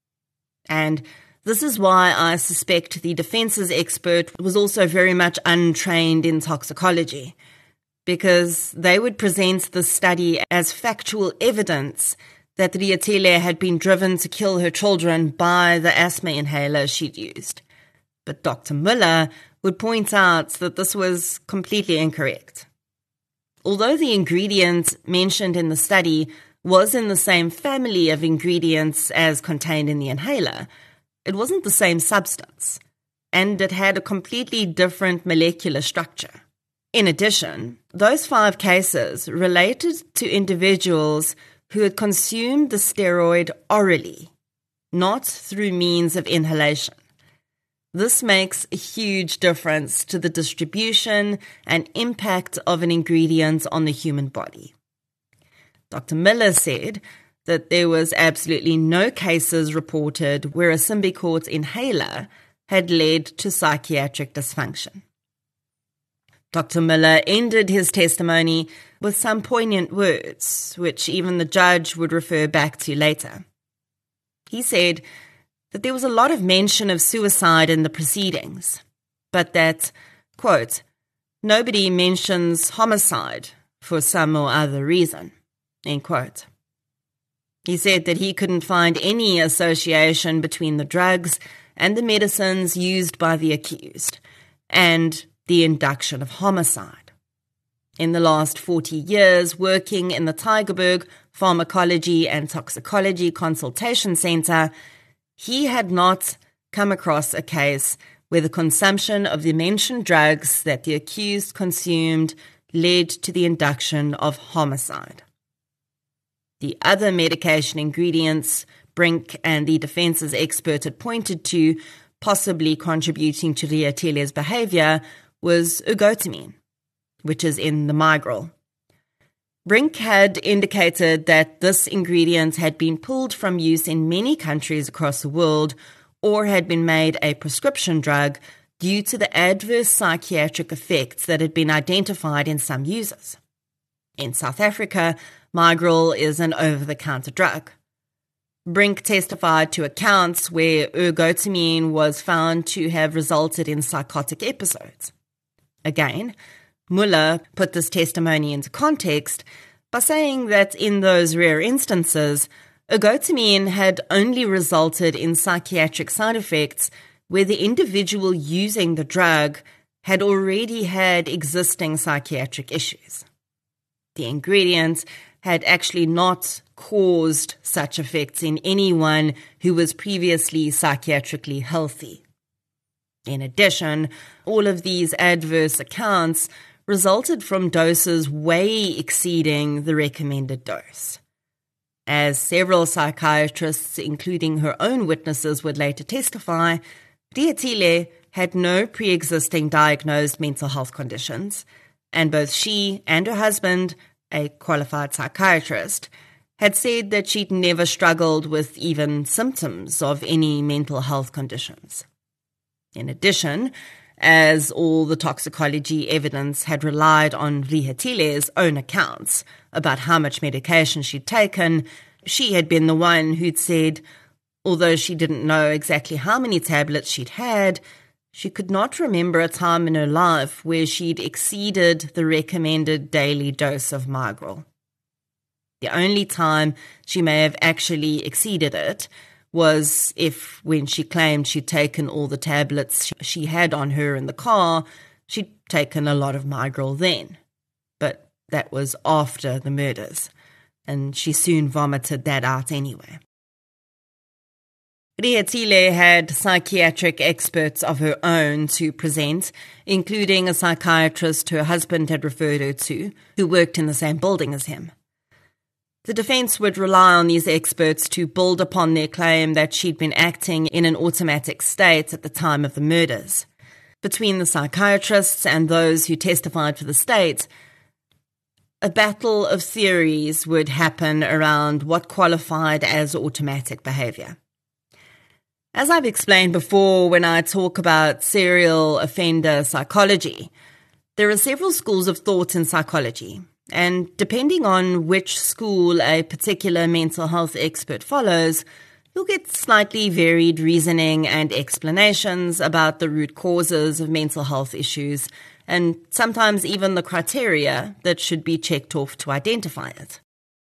And this is why I suspect the defense's expert was also very much untrained in toxicology, because they would present the study as factual evidence that Riatile had been driven to kill her children by the asthma inhaler she'd used. But Dr. Miller would point out that this was completely incorrect. Although the ingredient mentioned in the study was in the same family of ingredients as contained in the inhaler, it wasn't the same substance, and it had a completely different molecular structure. In addition, those 5 cases related to individuals who had consumed the steroid orally, not through means of inhalation. This makes a huge difference to the distribution and impact of an ingredient on the human body. Dr. Miller said that there was absolutely no cases reported where a Symbicort inhaler had led to psychiatric dysfunction. Dr. Miller ended his testimony with some poignant words, which even the judge would refer back to later. He said that there was a lot of mention of suicide in the proceedings, but that, quote, nobody mentions homicide for some or other reason, end quote. He said that he couldn't find any association between the drugs and the medicines used by the accused, and the induction of homicide. In the last 40 years working in the Tygerberg Pharmacology and Toxicology Consultation Center, he had not come across a case where the consumption of the mentioned drugs that the accused consumed led to the induction of homicide. The other medication ingredients Brink and the defense's expert had pointed to possibly contributing to Riatile's behavior was ergotamine, which is in the Migral. Brink had indicated that this ingredient had been pulled from use in many countries across the world or had been made a prescription drug due to the adverse psychiatric effects that had been identified in some users. In South Africa, Migral is an over-the-counter drug. Brink testified to accounts where ergotamine was found to have resulted in psychotic episodes. Again, Muller put this testimony into context by saying that in those rare instances, ergotamine had only resulted in psychiatric side effects where the individual using the drug had already had existing psychiatric issues. The ingredient had actually not caused such effects in anyone who was previously psychiatrically healthy. In addition, all of these adverse accounts resulted from doses way exceeding the recommended dose. As several psychiatrists, including her own witnesses, would later testify, Rietile had no pre-existing diagnosed mental health conditions, and both she and her husband, a qualified psychiatrist, had said that she'd never struggled with even symptoms of any mental health conditions. In addition, as all the toxicology evidence had relied on Rietile's own accounts about how much medication she'd taken, she had been the one who'd said, although she didn't know exactly how many tablets she'd had, she could not remember a time in her life where she'd exceeded the recommended daily dose of Migral. The only time she may have actually exceeded it was if, when she claimed she'd taken all the tablets she had on her in the car, she'd taken a lot of Migral then. But that was after the murders, and she soon vomited that out anyway. Rietile had psychiatric experts of her own to present, including a psychiatrist her husband had referred her to, who worked in the same building as him. The defense would rely on these experts to build upon their claim that she'd been acting in an automatic state at the time of the murders. Between the psychiatrists and those who testified for the state, a battle of theories would happen around what qualified as automatic behavior. As I've explained before when I talk about serial offender psychology, there are several schools of thought in psychology, and depending on which school a particular mental health expert follows, you'll get slightly varied reasoning and explanations about the root causes of mental health issues, and sometimes even the criteria that should be checked off to identify it.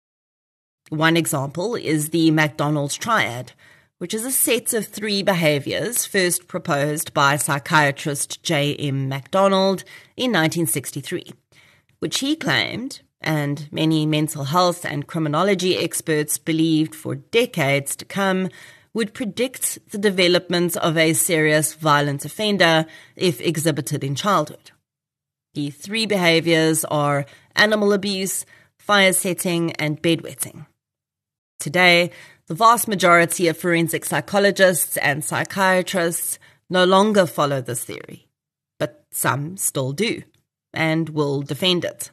One example is the McDonald's triad, which is a set of 3 behaviors first proposed by psychiatrist J.M. MacDonald in 1963, which he claimed, and many mental health and criminology experts believed for decades to come, would predict the development of a serious violent offender if exhibited in childhood. The 3 behaviors are animal abuse, fire setting, and bedwetting. Today, the vast majority of forensic psychologists and psychiatrists no longer follow this theory, but some still do, and will defend it.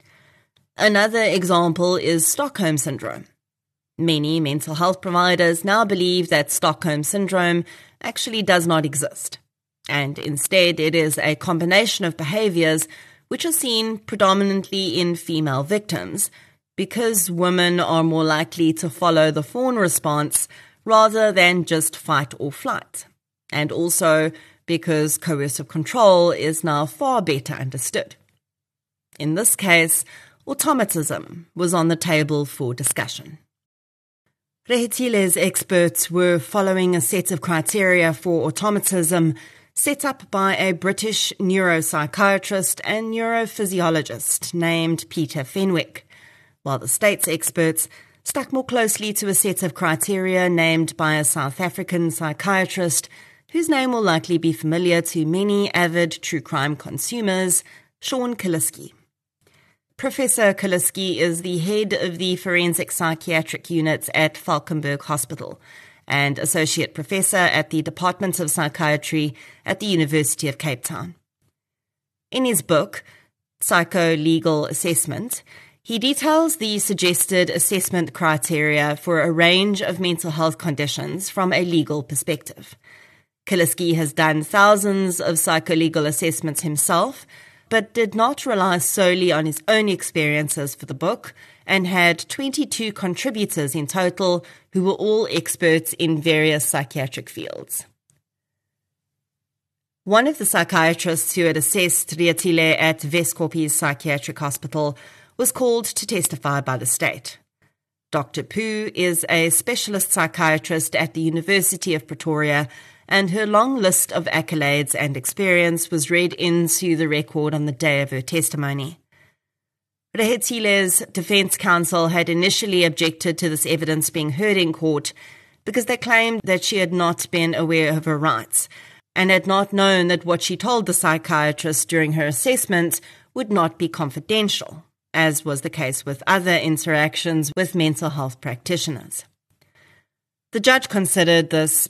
Another example is Stockholm Syndrome. Many mental health providers now believe that Stockholm Syndrome actually does not exist, and instead it is a combination of behaviors which are seen predominantly in female victims, because women are more likely to follow the fawn response rather than just fight or flight, and also because coercive control is now far better understood. In this case, automatism was on the table for discussion. Rietile's experts were following a set of criteria for automatism set up by a British neuropsychiatrist and neurophysiologist named Peter Fenwick, while the state's experts stuck more closely to a set of criteria named by a South African psychiatrist whose name will likely be familiar to many avid true crime consumers, Sean Kaliski. Professor Kaliski is the head of the Forensic Psychiatric Unit at Valkenburg Hospital and Associate Professor at the Department of Psychiatry at the University of Cape Town. In his book, Psycho-Legal Assessment, he details the suggested assessment criteria for a range of mental health conditions from a legal perspective. Kaliski has done thousands of psycholegal assessments himself, but did not rely solely on his own experiences for the book, and had 22 contributors in total who were all experts in various psychiatric fields. One of the psychiatrists who had assessed Rihatile at Weskopie's psychiatric hospital was called to testify by the state. Dr. Pooh is a specialist psychiatrist at the University of Pretoria, and her long list of accolades and experience was read into the record on the day of her testimony. Rihetile's defense counsel had initially objected to this evidence being heard in court because they claimed that she had not been aware of her rights and had not known that what she told the psychiatrist during her assessment would not be confidential, as was the case with other interactions with mental health practitioners. The judge considered this,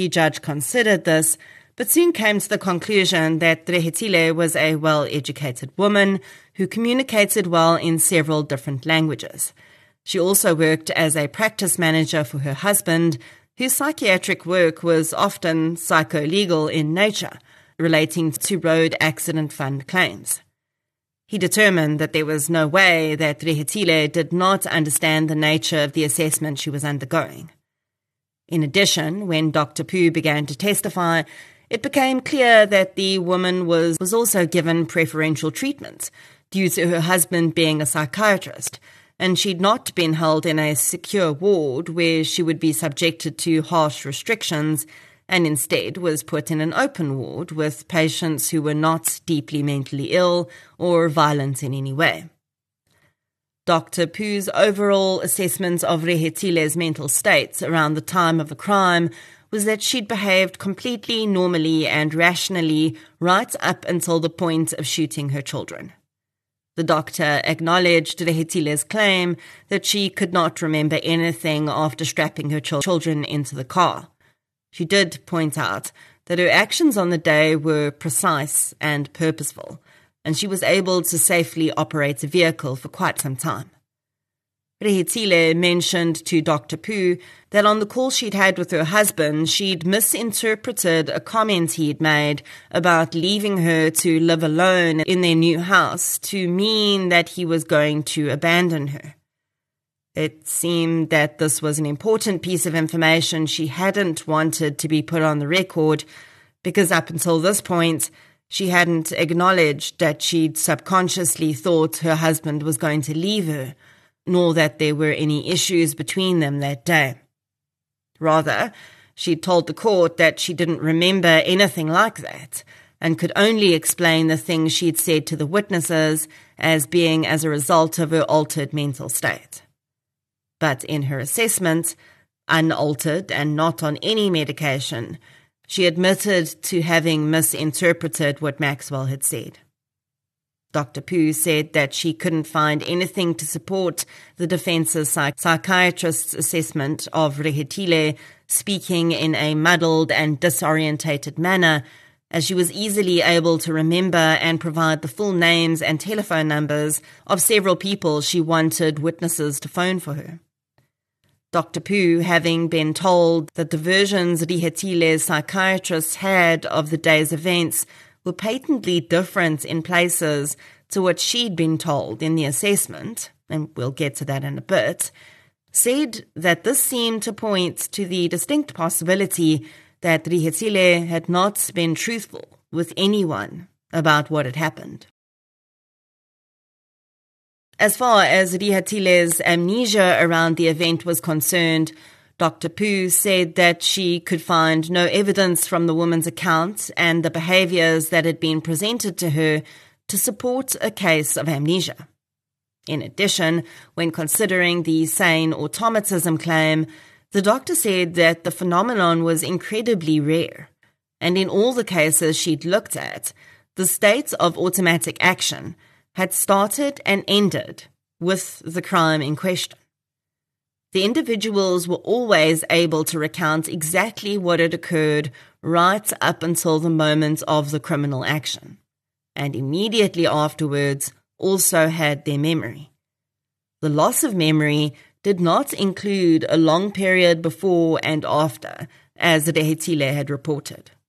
but soon came to the conclusion that Rihatile was a well-educated woman who communicated well in several different languages. She also worked as a practice manager for her husband, whose psychiatric work was often psycholegal in nature, relating to road accident fund claims. He determined that there was no way that Rihatile did not understand the nature of the assessment she was undergoing. In addition, when Dr. Pooh began to testify, it became clear that the woman was also given preferential treatment due to her husband being a psychiatrist, and she'd not been held in a secure ward where she would be subjected to harsh restrictions, and instead was put in an open ward with patients who were not deeply mentally ill or violent in any way. Dr. Pooh's overall assessment of Rihetile's mental state around the time of the crime was that she'd behaved completely normally and rationally right up until the point of shooting her children. The doctor acknowledged Rihetile's claim that she could not remember anything after strapping her children into the car. She did point out that her actions on the day were precise and purposeful, and she was able to safely operate a vehicle for quite some time. Rihatile mentioned to Dr. Pooh that on the call she'd had with her husband, she'd misinterpreted a comment he'd made about leaving her to live alone in their new house to mean that he was going to abandon her. It seemed that this was an important piece of information she hadn't wanted to be put on the record because up until this point, she hadn't acknowledged that she'd subconsciously thought her husband was going to leave her, nor that there were any issues between them that day. Rather, she told the court that she didn't remember anything like that and could only explain the things she'd said to the witnesses as being as a result of her altered mental state. But in her assessment, unaltered and not on any medication, she admitted to having misinterpreted what Maxwell had said. Dr. Pooh said that she couldn't find anything to support the defense's psychiatrist's assessment of Rihatile speaking in a muddled and disorientated manner, as she was easily able to remember and provide the full names and telephone numbers of several people she wanted witnesses to phone for her. Dr. Pooh, having been told that the versions Rihetile's psychiatrists had of the day's events were patently different in places to what she'd been told in the assessment, and we'll get to that in a bit, said that this seemed to point to the distinct possibility that Rihatile had not been truthful with anyone about what had happened. As far as Rihetile's amnesia around the event was concerned, Dr. Pooh said that she could find no evidence from the woman's account and the behaviours that had been presented to her to support a case of amnesia. In addition, when considering the sane automatism claim, the doctor said that the phenomenon was incredibly rare, and in all the cases she'd looked at, the state of automatic action had started and ended with the crime in question. The individuals were always able to recount exactly what had occurred right up until the moment of the criminal action, and immediately afterwards also had their memory. The loss of memory did not include a long period before and after, as Rihatile had reported.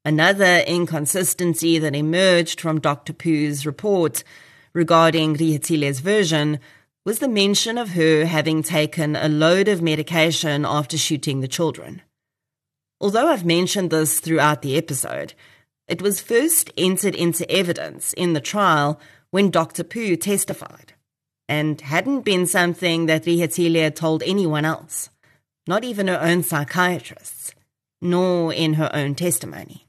Another inconsistency that emerged from Dr. Poo's report regarding Rihetile's version was the mention of her having taken a load of medication after shooting the children. Although I've mentioned this throughout the episode, it was first entered into evidence in the trial when Dr. Poo testified, and hadn't been something that Rihetile had told anyone else, not even her own psychiatrists, nor in her own testimony.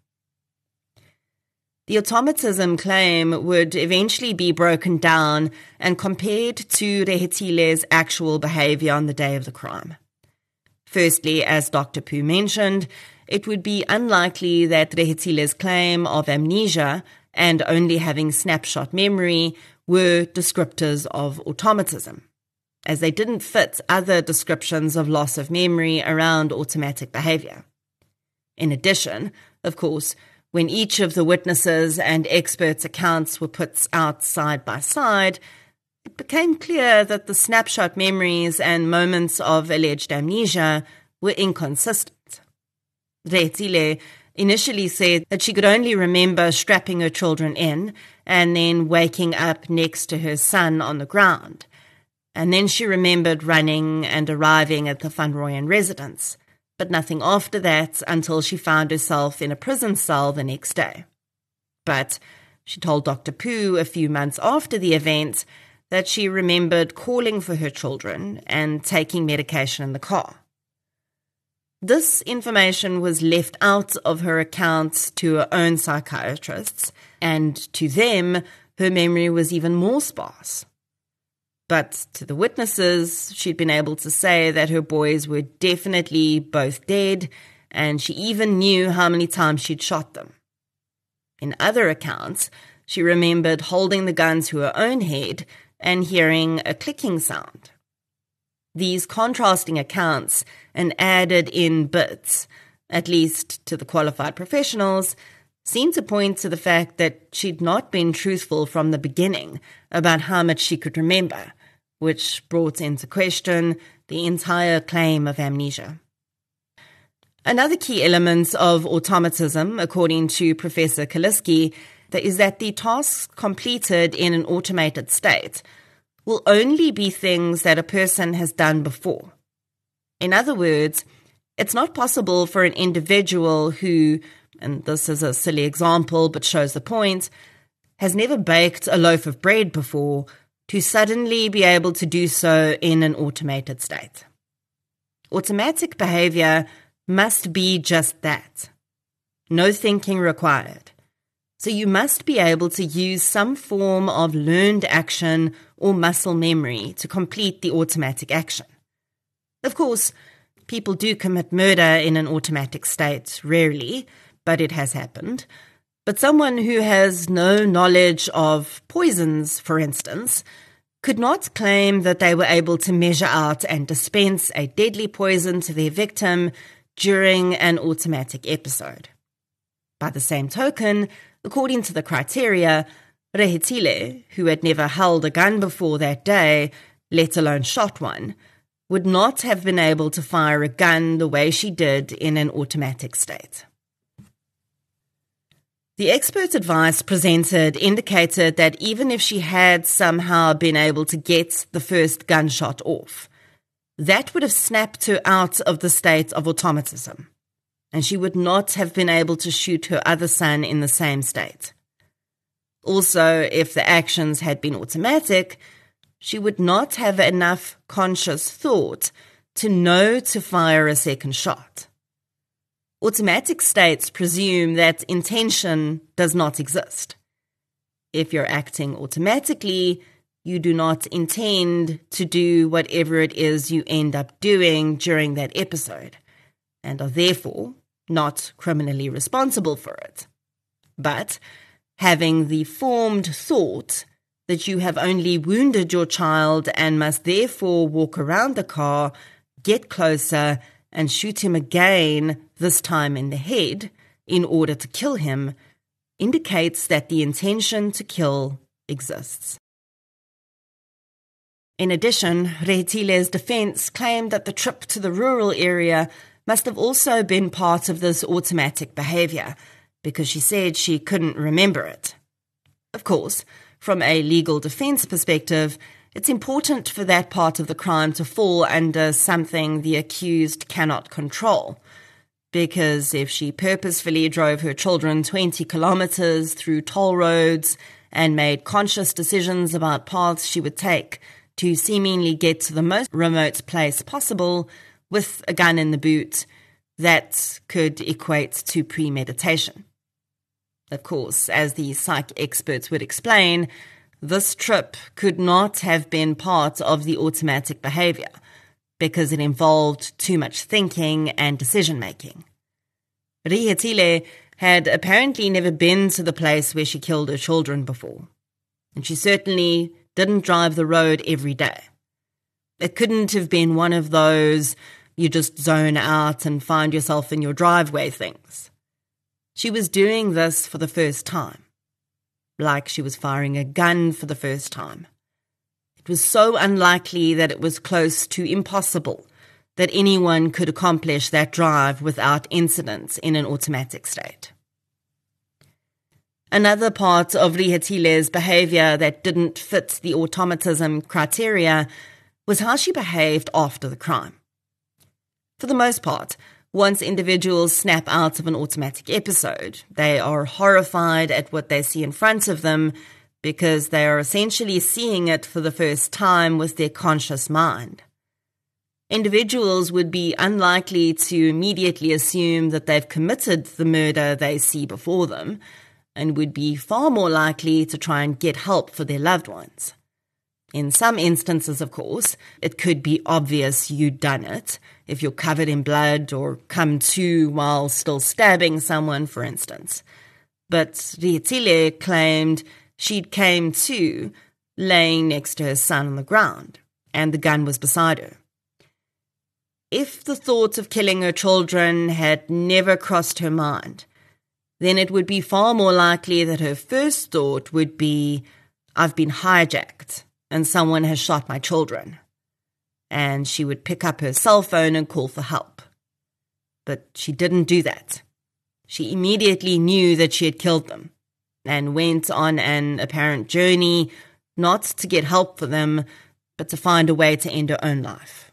The automatism claim would eventually be broken down and compared to Rihetile's actual behavior on the day of the crime. Firstly, as Dr. Poo mentioned, it would be unlikely that Rihetile's claim of amnesia and only having snapshot memory were descriptors of automatism, as they didn't fit other descriptions of loss of memory around automatic behavior. In addition, of course, when each of the witnesses' and experts' accounts were put out side by side, it became clear that the snapshot memories and moments of alleged amnesia were inconsistent. Rihitile initially said that she could only remember strapping her children in and then waking up next to her son on the ground. And then she remembered running and arriving at the Van Rooyen residence, but nothing after that until she found herself in a prison cell the next day. But she told Dr. Poo a few months after the event that she remembered calling for her children and taking medication in the car. This information was left out of her accounts to her own psychiatrists, and to them, her memory was even more sparse. But to the witnesses, she'd been able to say that her boys were definitely both dead, and she even knew how many times she'd shot them. In other accounts, she remembered holding the gun to her own head and hearing a clicking sound. These contrasting accounts and added in bits, at least to the qualified professionals, seemed to point to the fact that she'd not been truthful from the beginning about how much she could remember, which brought into question the entire claim of amnesia. Another key element of automatism, according to Professor Kaliski, is that the tasks completed in an automated state will only be things that a person has done before. In other words, it's not possible for an individual who, and this is a silly example but shows the point, has never baked a loaf of bread before to suddenly be able to do so in an automated state. Automatic behavior must be just that. No thinking required. So you must be able to use some form of learned action or muscle memory to complete the automatic action. Of course, people do commit murder in an automatic state, rarely, but it has happened. But someone who has no knowledge of poisons, for instance, could not claim that they were able to measure out and dispense a deadly poison to their victim during an automatic episode. By the same token, according to the criteria, Rihitile, who had never held a gun before that day, let alone shot one, would not have been able to fire a gun the way she did in an automatic state. The expert advice presented indicated that even if she had somehow been able to get the first gunshot off, that would have snapped her out of the state of automatism, and she would not have been able to shoot her other son in the same state. Also, if the actions had been automatic, she would not have enough conscious thought to know to fire a second shot. Automatic states presume that intention does not exist. If you're acting automatically, you do not intend to do whatever it is you end up doing during that episode, and are therefore not criminally responsible for it. But having the formed thought that you have only wounded your child and must therefore walk around the car, get closer, and shoot him again, this time in the head, in order to kill him, indicates that the intention to kill exists. In addition, Rihitile's defense claimed that the trip to the rural area must have also been part of this automatic behavior, because she said she couldn't remember it. Of course, from a legal defense perspective, it's important for that part of the crime to fall under something the accused cannot control, because if she purposefully drove her children 20 kilometers through toll roads and made conscious decisions about paths she would take to seemingly get to the most remote place possible with a gun in the boot, that could equate to premeditation. Of course, as the psych experts would explain, this trip could not have been part of the automatic behavior because it involved too much thinking and decision-making. Rihetile had apparently never been to the place where she killed her children before, and she certainly didn't drive the road every day. It couldn't have been one of those you just zone out and find yourself in your driveway things. She was doing this for the first time, like she was firing a gun for the first time. It was so unlikely that it was close to impossible that anyone could accomplish that drive without incident in an automatic state. Another part of Rihetile's behavior that didn't fit the automatism criteria was how she behaved after the crime. For the most part, once individuals snap out of an automatic episode, they are horrified at what they see in front of them because they are essentially seeing it for the first time with their conscious mind. Individuals would be unlikely to immediately assume that they've committed the murder they see before them, and would be far more likely to try and get help for their loved ones. In some instances, of course, it could be obvious you'd done it, if you're covered in blood or come to while still stabbing someone, for instance. But Rihetile claimed she'd came to laying next to her son on the ground, and the gun was beside her. If the thought of killing her children had never crossed her mind, then it would be far more likely that her first thought would be, I've been hijacked and someone has shot my children. And she would pick up her cell phone and call for help. But she didn't do that. She immediately knew that she had killed them and went on an apparent journey not to get help for them, but to find a way to end her own life.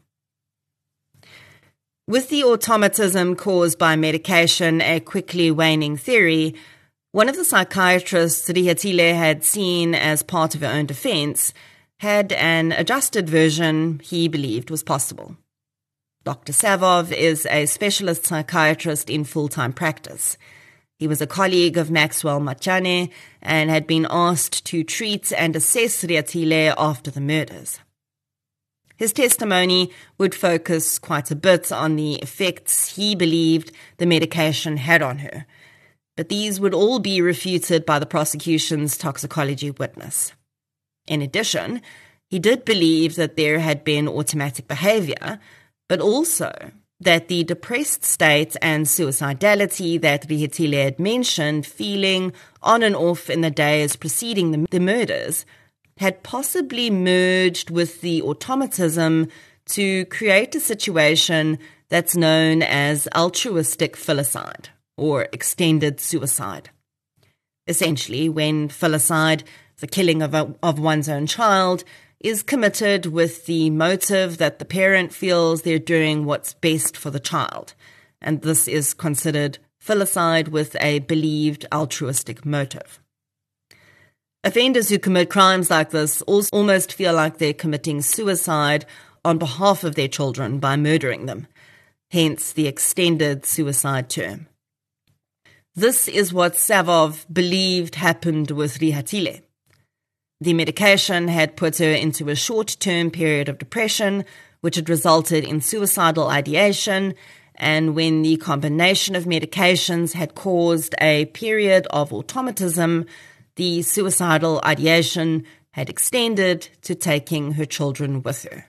With the automatism caused by medication a quickly waning theory, one of the psychiatrists Rihetile had seen as part of her own defense had an adjusted version he believed was possible. Dr. Savov is a specialist psychiatrist in full-time practice. He was a colleague of Maxwell Machane and had been asked to treat and assess Rihetile after the murders. His testimony would focus quite a bit on the effects he believed the medication had on her, but these would all be refuted by the prosecution's toxicology witness. In addition, he did believe that there had been automatic behavior, but also that the depressed state and suicidality that Rihetile had mentioned feeling on and off in the days preceding the murders had possibly merged with the automatism to create a situation that's known as altruistic filicide, or extended suicide. Essentially, when filicide, the killing of one's own child, is committed with the motive that the parent feels they're doing what's best for the child, and this is considered filicide with a believed altruistic motive. Offenders who commit crimes like this almost feel like they're committing suicide on behalf of their children by murdering them, hence the extended suicide term. This is what Savov believed happened with Rihetile. The medication had put her into a short-term period of depression, which had resulted in suicidal ideation, and when the combination of medications had caused a period of automatism, the suicidal ideation had extended to taking her children with her.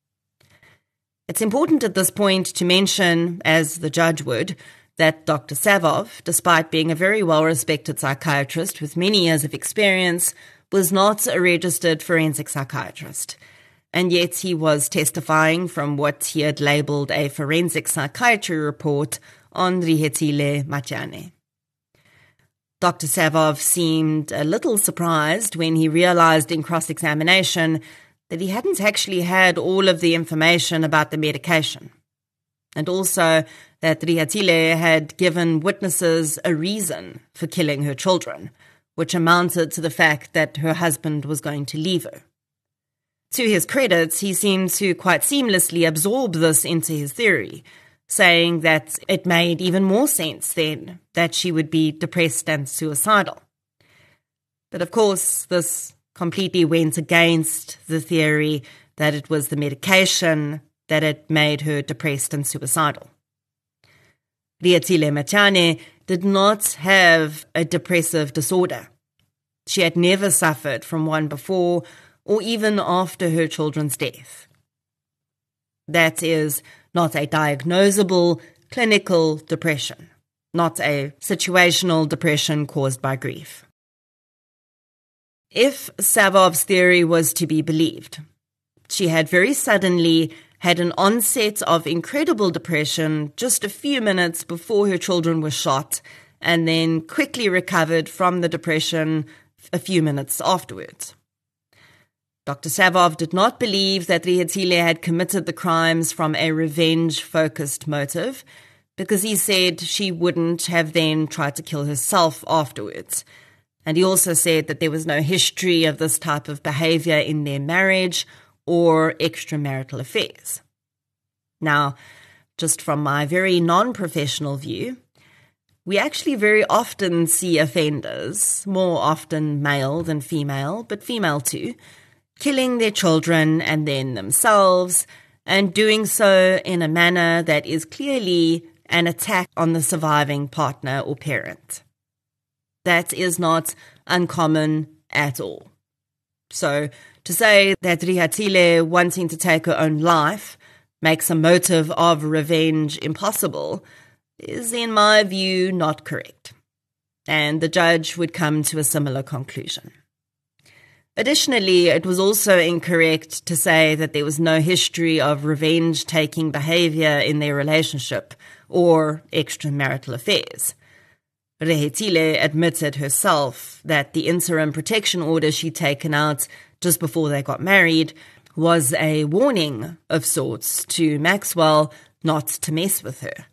It's important at this point to mention, as the judge would, that Dr. Savov, despite being a very well-respected psychiatrist with many years of experience, was not a registered forensic psychiatrist, and yet he was testifying from what he had labelled a forensic psychiatry report on Rihetile Machane. Dr. Savov seemed a little surprised when he realized in cross-examination that he hadn't actually had all of the information about the medication, and also that Rihatile had given witnesses a reason for killing her children, which amounted to the fact that her husband was going to leave her. To his credit, he seemed to quite seamlessly absorb this into his theory, saying that it made even more sense then that she would be depressed and suicidal. But of course, this completely went against the theory that it was the medication that had made her depressed and suicidal. Rihatile Matiane did not have a depressive disorder. She had never suffered from one before or even after her children's death. That is not a diagnosable clinical depression, not a situational depression caused by grief. If Savov's theory was to be believed, she had very suddenly had an onset of incredible depression just a few minutes before her children were shot, and then quickly recovered from the depression a few minutes afterwards. Dr. Savov did not believe that Rihatile had committed the crimes from a revenge-focused motive, because he said she wouldn't have then tried to kill herself afterwards. And he also said that there was no history of this type of behavior in their marriage or extramarital affairs. Now, just from my very non-professional view, we actually very often see offenders, more often male than female, but female too, killing their children and then themselves, and doing so in a manner that is clearly an attack on the surviving partner or parent. That is not uncommon at all. So to say that Rihatile wanting to take her own life makes a motive of revenge impossible is, in my view, not correct. And the judge would come to a similar conclusion. Additionally, it was also incorrect to say that there was no history of revenge-taking behavior in their relationship or extramarital affairs. Rihatile admitted herself that the interim protection order she'd taken out just before they got married was a warning of sorts to Maxwell not to mess with her.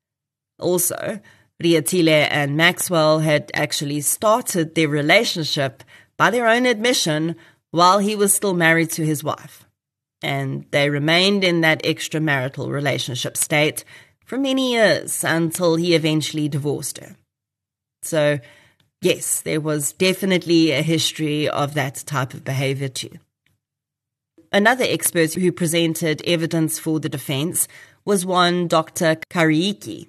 Also, Rihatile and Maxwell had actually started their relationship by their own admission while he was still married to his wife, and they remained in that extramarital relationship state for many years until he eventually divorced her. So, yes, there was definitely a history of that type of behavior too. Another expert who presented evidence for the defense was one Dr. Kariiki.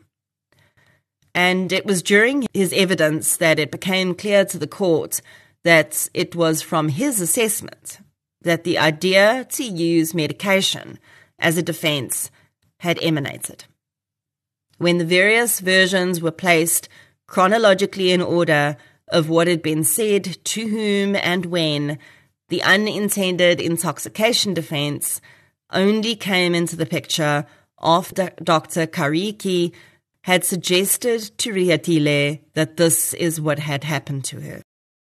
And it was during his evidence that it became clear to the court that it was from his assessment that the idea to use medication as a defense had emanated. When the various versions were placed chronologically in order of what had been said to whom and when, the unintended intoxication defense only came into the picture after Dr. Kariiki had suggested to Rihatile that this is what had happened to her.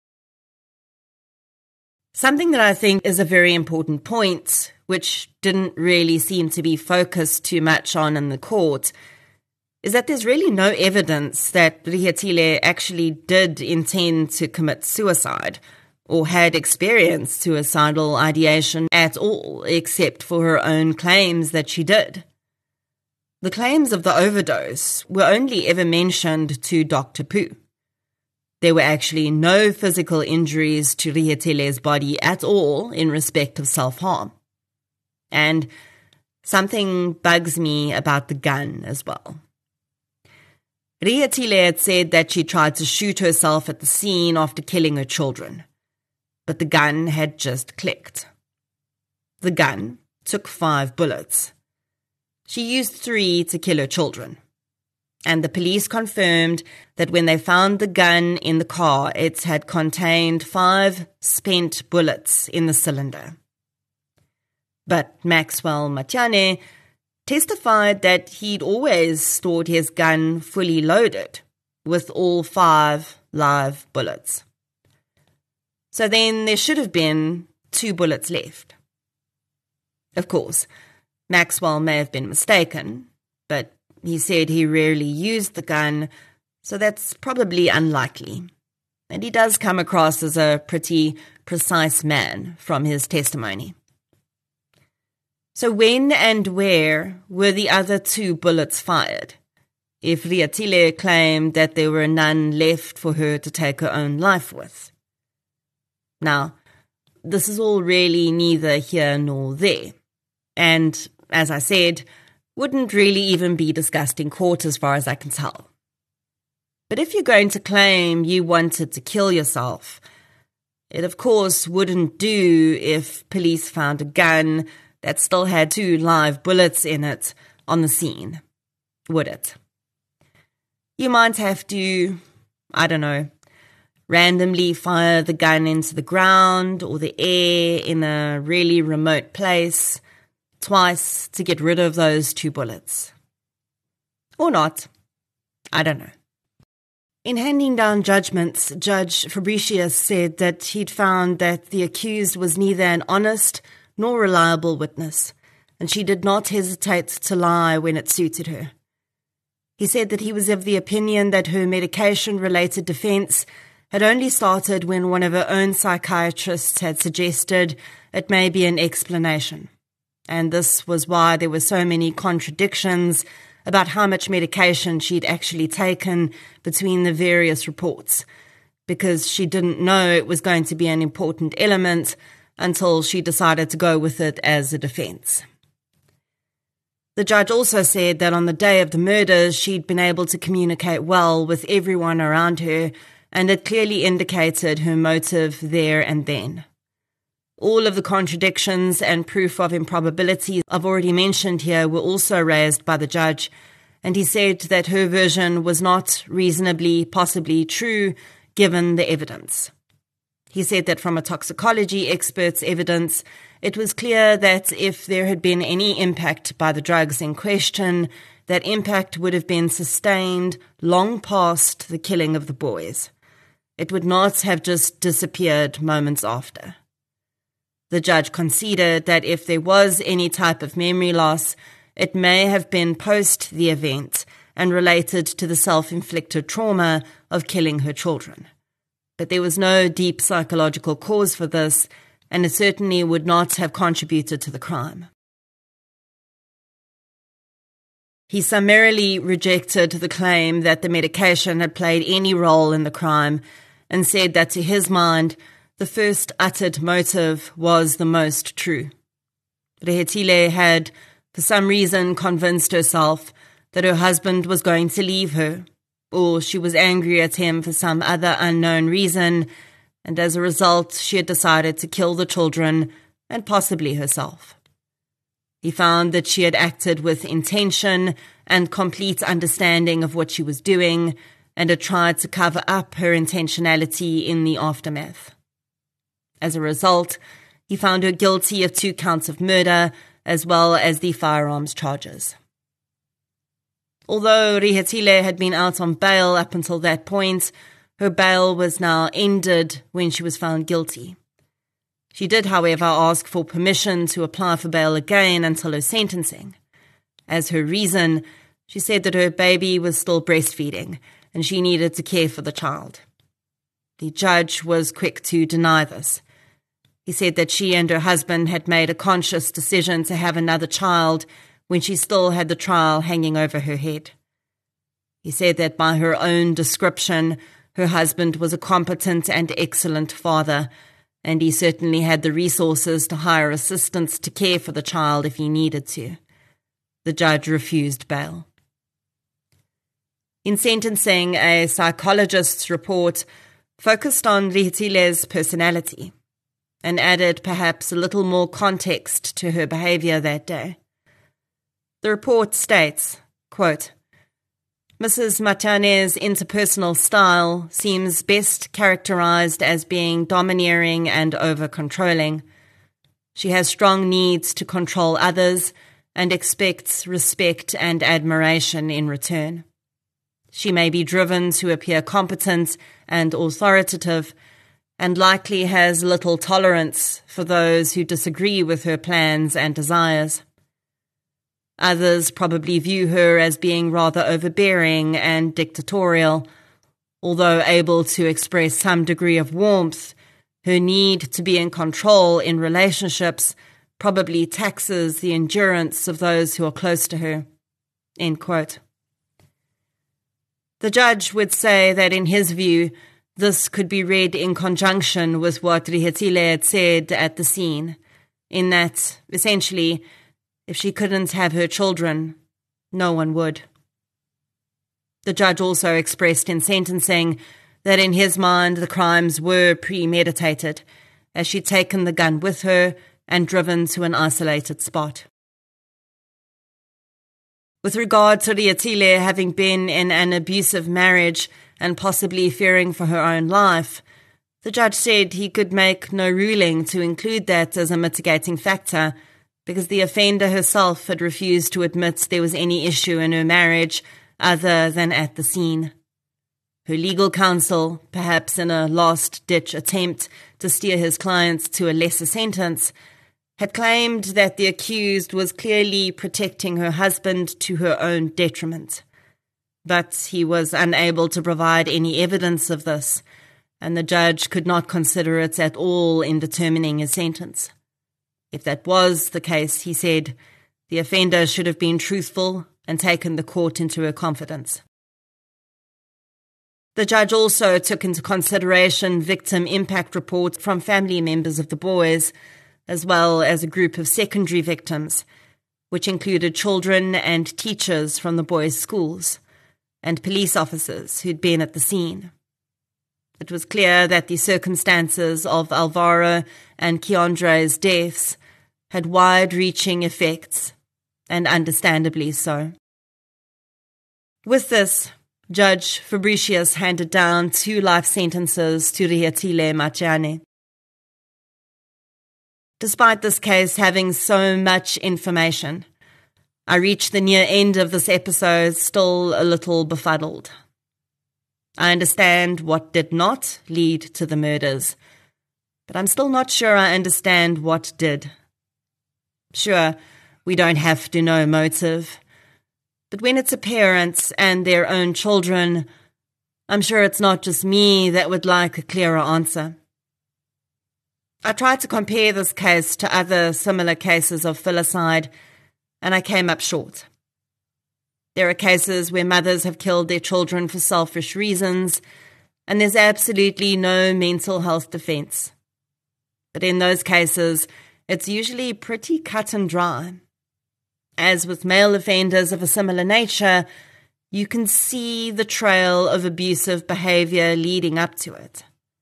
Something that I think is a very important point, which didn't really seem to be focused too much on in the court, is that there's really no evidence that Rihatile actually did intend to commit suicide or had experienced suicidal ideation at all, except for her own claims that she did. The claims of the overdose were only ever mentioned to Dr. Poo. There were actually no physical injuries to Rihatile's body at all in respect of self-harm. And something bugs me about the gun as well. Rihatile had said that she tried to shoot herself at the scene after killing her children, but the gun had just clicked. The gun took 5 bullets. She used 3 to kill her children. And the police confirmed that when they found the gun in the car, it had contained 5 spent bullets in the cylinder. But Maxwell Matiane testified that he'd always stored his gun fully loaded, with all 5 live bullets. So then there should have been 2 bullets left. Of course, Maxwell may have been mistaken, but he said he rarely used the gun, so that's probably unlikely. And he does come across as a pretty precise man from his testimony. So when and where were the other 2 bullets fired, if Riatile claimed that there were none left for her to take her own life with? Now, this is all really neither here nor there, and, as I said, wouldn't really even be discussed in court as far as I can tell. But if you're going to claim you wanted to kill yourself, it of course wouldn't do if police found a gun that still had 2 live bullets in it on the scene, would it? You might have to, I don't know, randomly fire the gun into the ground or the air in a really remote place twice to get rid of those 2 bullets. Or not. I don't know. In handing down judgments, Judge Fabricius said that he'd found that the accused was neither an honest nor reliable witness, and she did not hesitate to lie when it suited her. He said that he was of the opinion that her medication-related defense had only started when one of her own psychiatrists had suggested it may be an explanation, and this was why there were so many contradictions about how much medication she'd actually taken between the various reports, because she didn't know it was going to be an important element until she decided to go with it as a defense. The judge also said that on the day of the murders, she'd been able to communicate well with everyone around her, and it clearly indicated her motive there and then. All of the contradictions and proof of improbability I've already mentioned here were also raised by the judge, and he said that her version was not reasonably possibly true given the evidence. He said that from a toxicology expert's evidence, it was clear that if there had been any impact by the drugs in question, that impact would have been sustained long past the killing of the boys. It would not have just disappeared moments after. The judge conceded that if there was any type of memory loss, it may have been post the event and related to the self-inflicted trauma of killing her children. But there was no deep psychological cause for this, and it certainly would not have contributed to the crime. He summarily rejected the claim that the medication had played any role in the crime and said that to his mind, the first uttered motive was the most true. Riatile had, for some reason, convinced herself that her husband was going to leave her, or she was angry at him for some other unknown reason, and as a result, she had decided to kill the children and possibly herself. He found that she had acted with intention and complete understanding of what she was doing, and had tried to cover up her intentionality in the aftermath. As a result, he found her guilty of 2 counts of murder, as well as the firearms charges. Although Riatile had been out on bail up until that point, her bail was now ended when she was found guilty. She did, however, ask for permission to apply for bail again until her sentencing. As her reason, she said that her baby was still breastfeeding, and she needed to care for the child. The judge was quick to deny this. He said that she and her husband had made a conscious decision to have another child when she still had the trial hanging over her head. He said that by her own description, her husband was a competent and excellent father, and he certainly had the resources to hire assistants to care for the child if he needed to. The judge refused bail. In sentencing, a psychologist's report focused on Riatile's personality and added perhaps a little more context to her behavior that day. The report states, quote, Mrs. Matane's interpersonal style seems best characterized as being domineering and over-controlling. She has strong needs to control others and expects respect and admiration in return. She may be driven to appear competent and authoritative, and likely has little tolerance for those who disagree with her plans and desires. Others probably view her as being rather overbearing and dictatorial. Although able to express some degree of warmth, her need to be in control in relationships probably taxes the endurance of those who are close to her." End quote. The judge would say that in his view, this could be read in conjunction with what Rehetile had said at the scene, in that, essentially, if she couldn't have her children, no one would. The judge also expressed in sentencing that in his mind the crimes were premeditated, as she'd taken the gun with her and driven to an isolated spot. With regard to Rehetile having been in an abusive marriage and possibly fearing for her own life, the judge said he could make no ruling to include that as a mitigating factor because the offender herself had refused to admit there was any issue in her marriage other than at the scene. Her legal counsel, perhaps in a last-ditch attempt to steer his client to a lesser sentence, had claimed that the accused was clearly protecting her husband to her own detriment. But he was unable to provide any evidence of this, and the judge could not consider it at all in determining his sentence. If that was the case, he said, the offender should have been truthful and taken the court into her confidence. The judge also took into consideration victim impact reports from family members of the boys, as well as a group of secondary victims, which included children and teachers from the boys' schools, and police officers who'd been at the scene. It was clear that the circumstances of Alvaro and Keandre's deaths had wide-reaching effects, and understandably so. With this, Judge Fabricius handed down 2 life sentences to Rehetile Matiane. Despite this case having so much information, I reached the near end of this episode still a little befuddled. I understand what did not lead to the murders, but I'm still not sure I understand what did. Sure, we don't have to know motive, but when it's a parent and their own children, I'm sure it's not just me that would like a clearer answer. I tried to compare this case to other similar cases of filicide, and I came up short. There are cases where mothers have killed their children for selfish reasons, and there's absolutely no mental health defense. But in those cases, it's usually pretty cut and dry. As with male offenders of a similar nature, you can see the trail of abusive behavior leading up to it.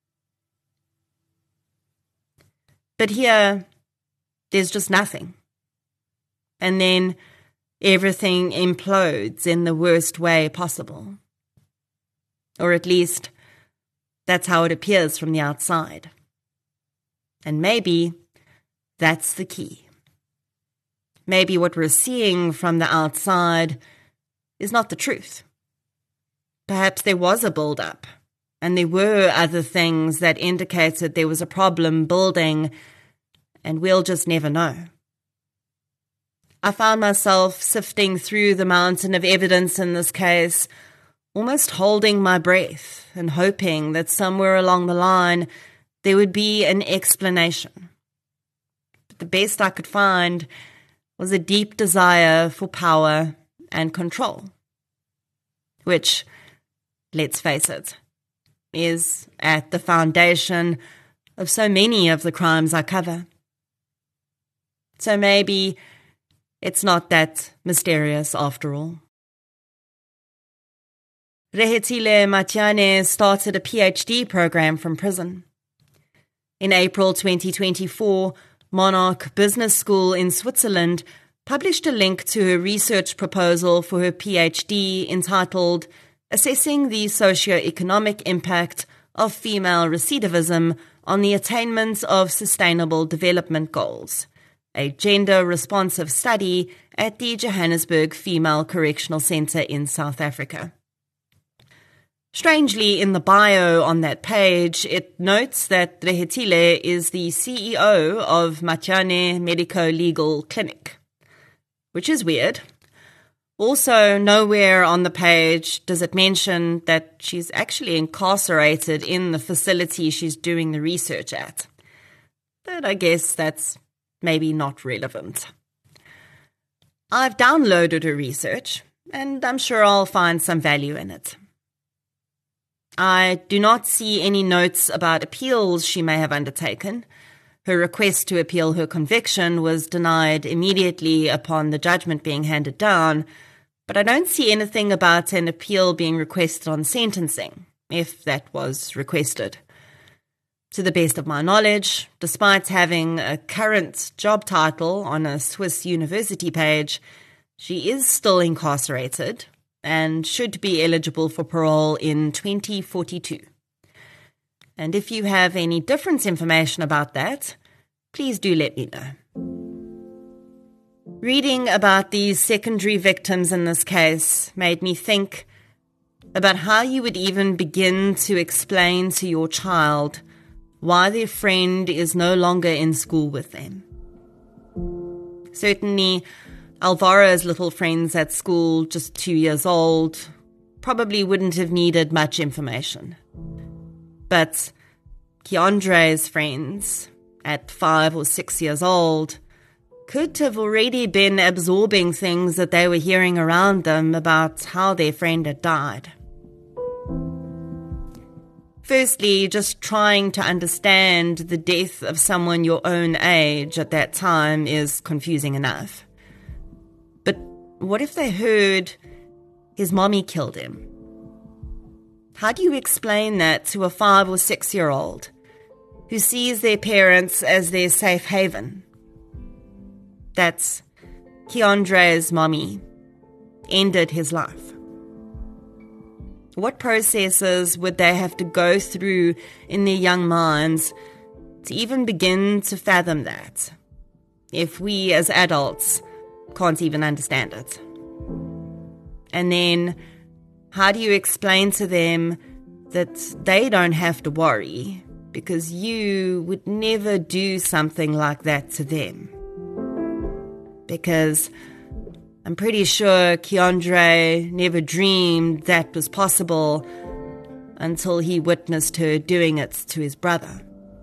But here, there's just nothing. And then everything implodes in the worst way possible. Or at least, that's how it appears from the outside. And maybe that's the key. Maybe what we're seeing from the outside is not the truth. Perhaps there was a build-up, and there were other things that indicated there was a problem building, and we'll just never know. I found myself sifting through the mountain of evidence in this case, almost holding my breath and hoping that somewhere along the line there would be an explanation. But the best I could find was a deep desire for power and control, which, let's face it, is at the foundation of so many of the crimes I cover. So maybe it's not that mysterious after all. Rehetile Matiane started a PhD program from prison. In April 2024, Monarch Business School in Switzerland published a link to her research proposal for her PhD entitled Assessing the Socio-Economic Impact of Female Recidivism on the Attainment of Sustainable Development Goals, a gender-responsive study at the Johannesburg Female Correctional Centre in South Africa. Strangely, in the bio on that page, it notes that Rehitile is the CEO of Matiane Medico-Legal Clinic, which is weird. Also, nowhere on the page does it mention that she's actually incarcerated in the facility she's doing the research at. But I guess that's maybe not relevant. I've downloaded her research, and I'm sure I'll find some value in it. I do not see any notes about appeals she may have undertaken. Her request to appeal her conviction was denied immediately upon the judgment being handed down, but I don't see anything about an appeal being requested on sentencing, if that was requested. To the best of my knowledge, despite having a current job title on a Swiss university page, she is still incarcerated and should be eligible for parole in 2042. And if you have any different information about that, please do let me know. Reading about these secondary victims in this case made me think about how you would even begin to explain to your child why their friend is no longer in school with them. Certainly, Alvaro's little friends at school, just 2 years old, probably wouldn't have needed much information. But Keandre's friends, at 5 or 6 years old, could have already been absorbing things that they were hearing around them about how their friend had died. Firstly, just trying to understand the death of someone your own age at that time is confusing enough. But what if they heard his mommy killed him? How do you explain that to a 5 or 6 year old who sees their parents as their safe haven? That's Keandre's mommy ended his life. What processes would they have to go through in their young minds to even begin to fathom that, if we as adults can't even understand it? And then, how do you explain to them that they don't have to worry because you would never do something like that to them? Because I'm pretty sure Keandre never dreamed that was possible until he witnessed her doing it to his brother.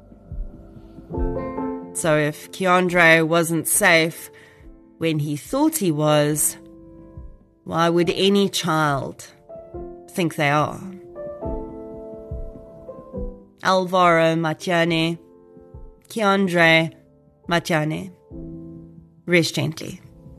So if Keandre wasn't safe when he thought he was, why would any child think they are? Alvaro Matiane, Keandre Matiane. Rest gently.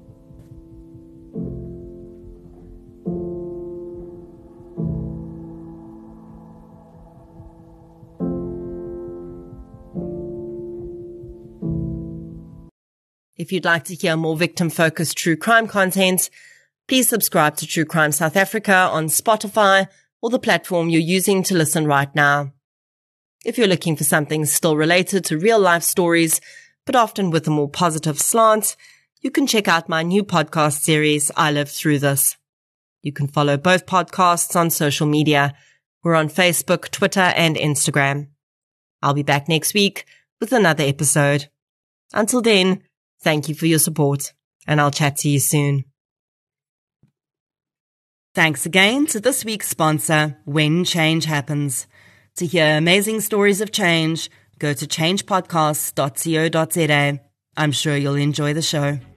If you'd like to hear more victim-focused true crime content, please subscribe to True Crime South Africa on Spotify or the platform you're using to listen right now. If you're looking for something still related to real-life stories, but often with a more positive slant, you can check out my new podcast series, I Lived Through This. You can follow both podcasts on social media. We're on Facebook, Twitter, and Instagram. I'll be back next week with another episode. Until then, thank you for your support, and I'll chat to you soon. Thanks again to this week's sponsor, When Change Happens. To hear amazing stories of change, go to changepodcasts.co.za. I'm sure you'll enjoy the show.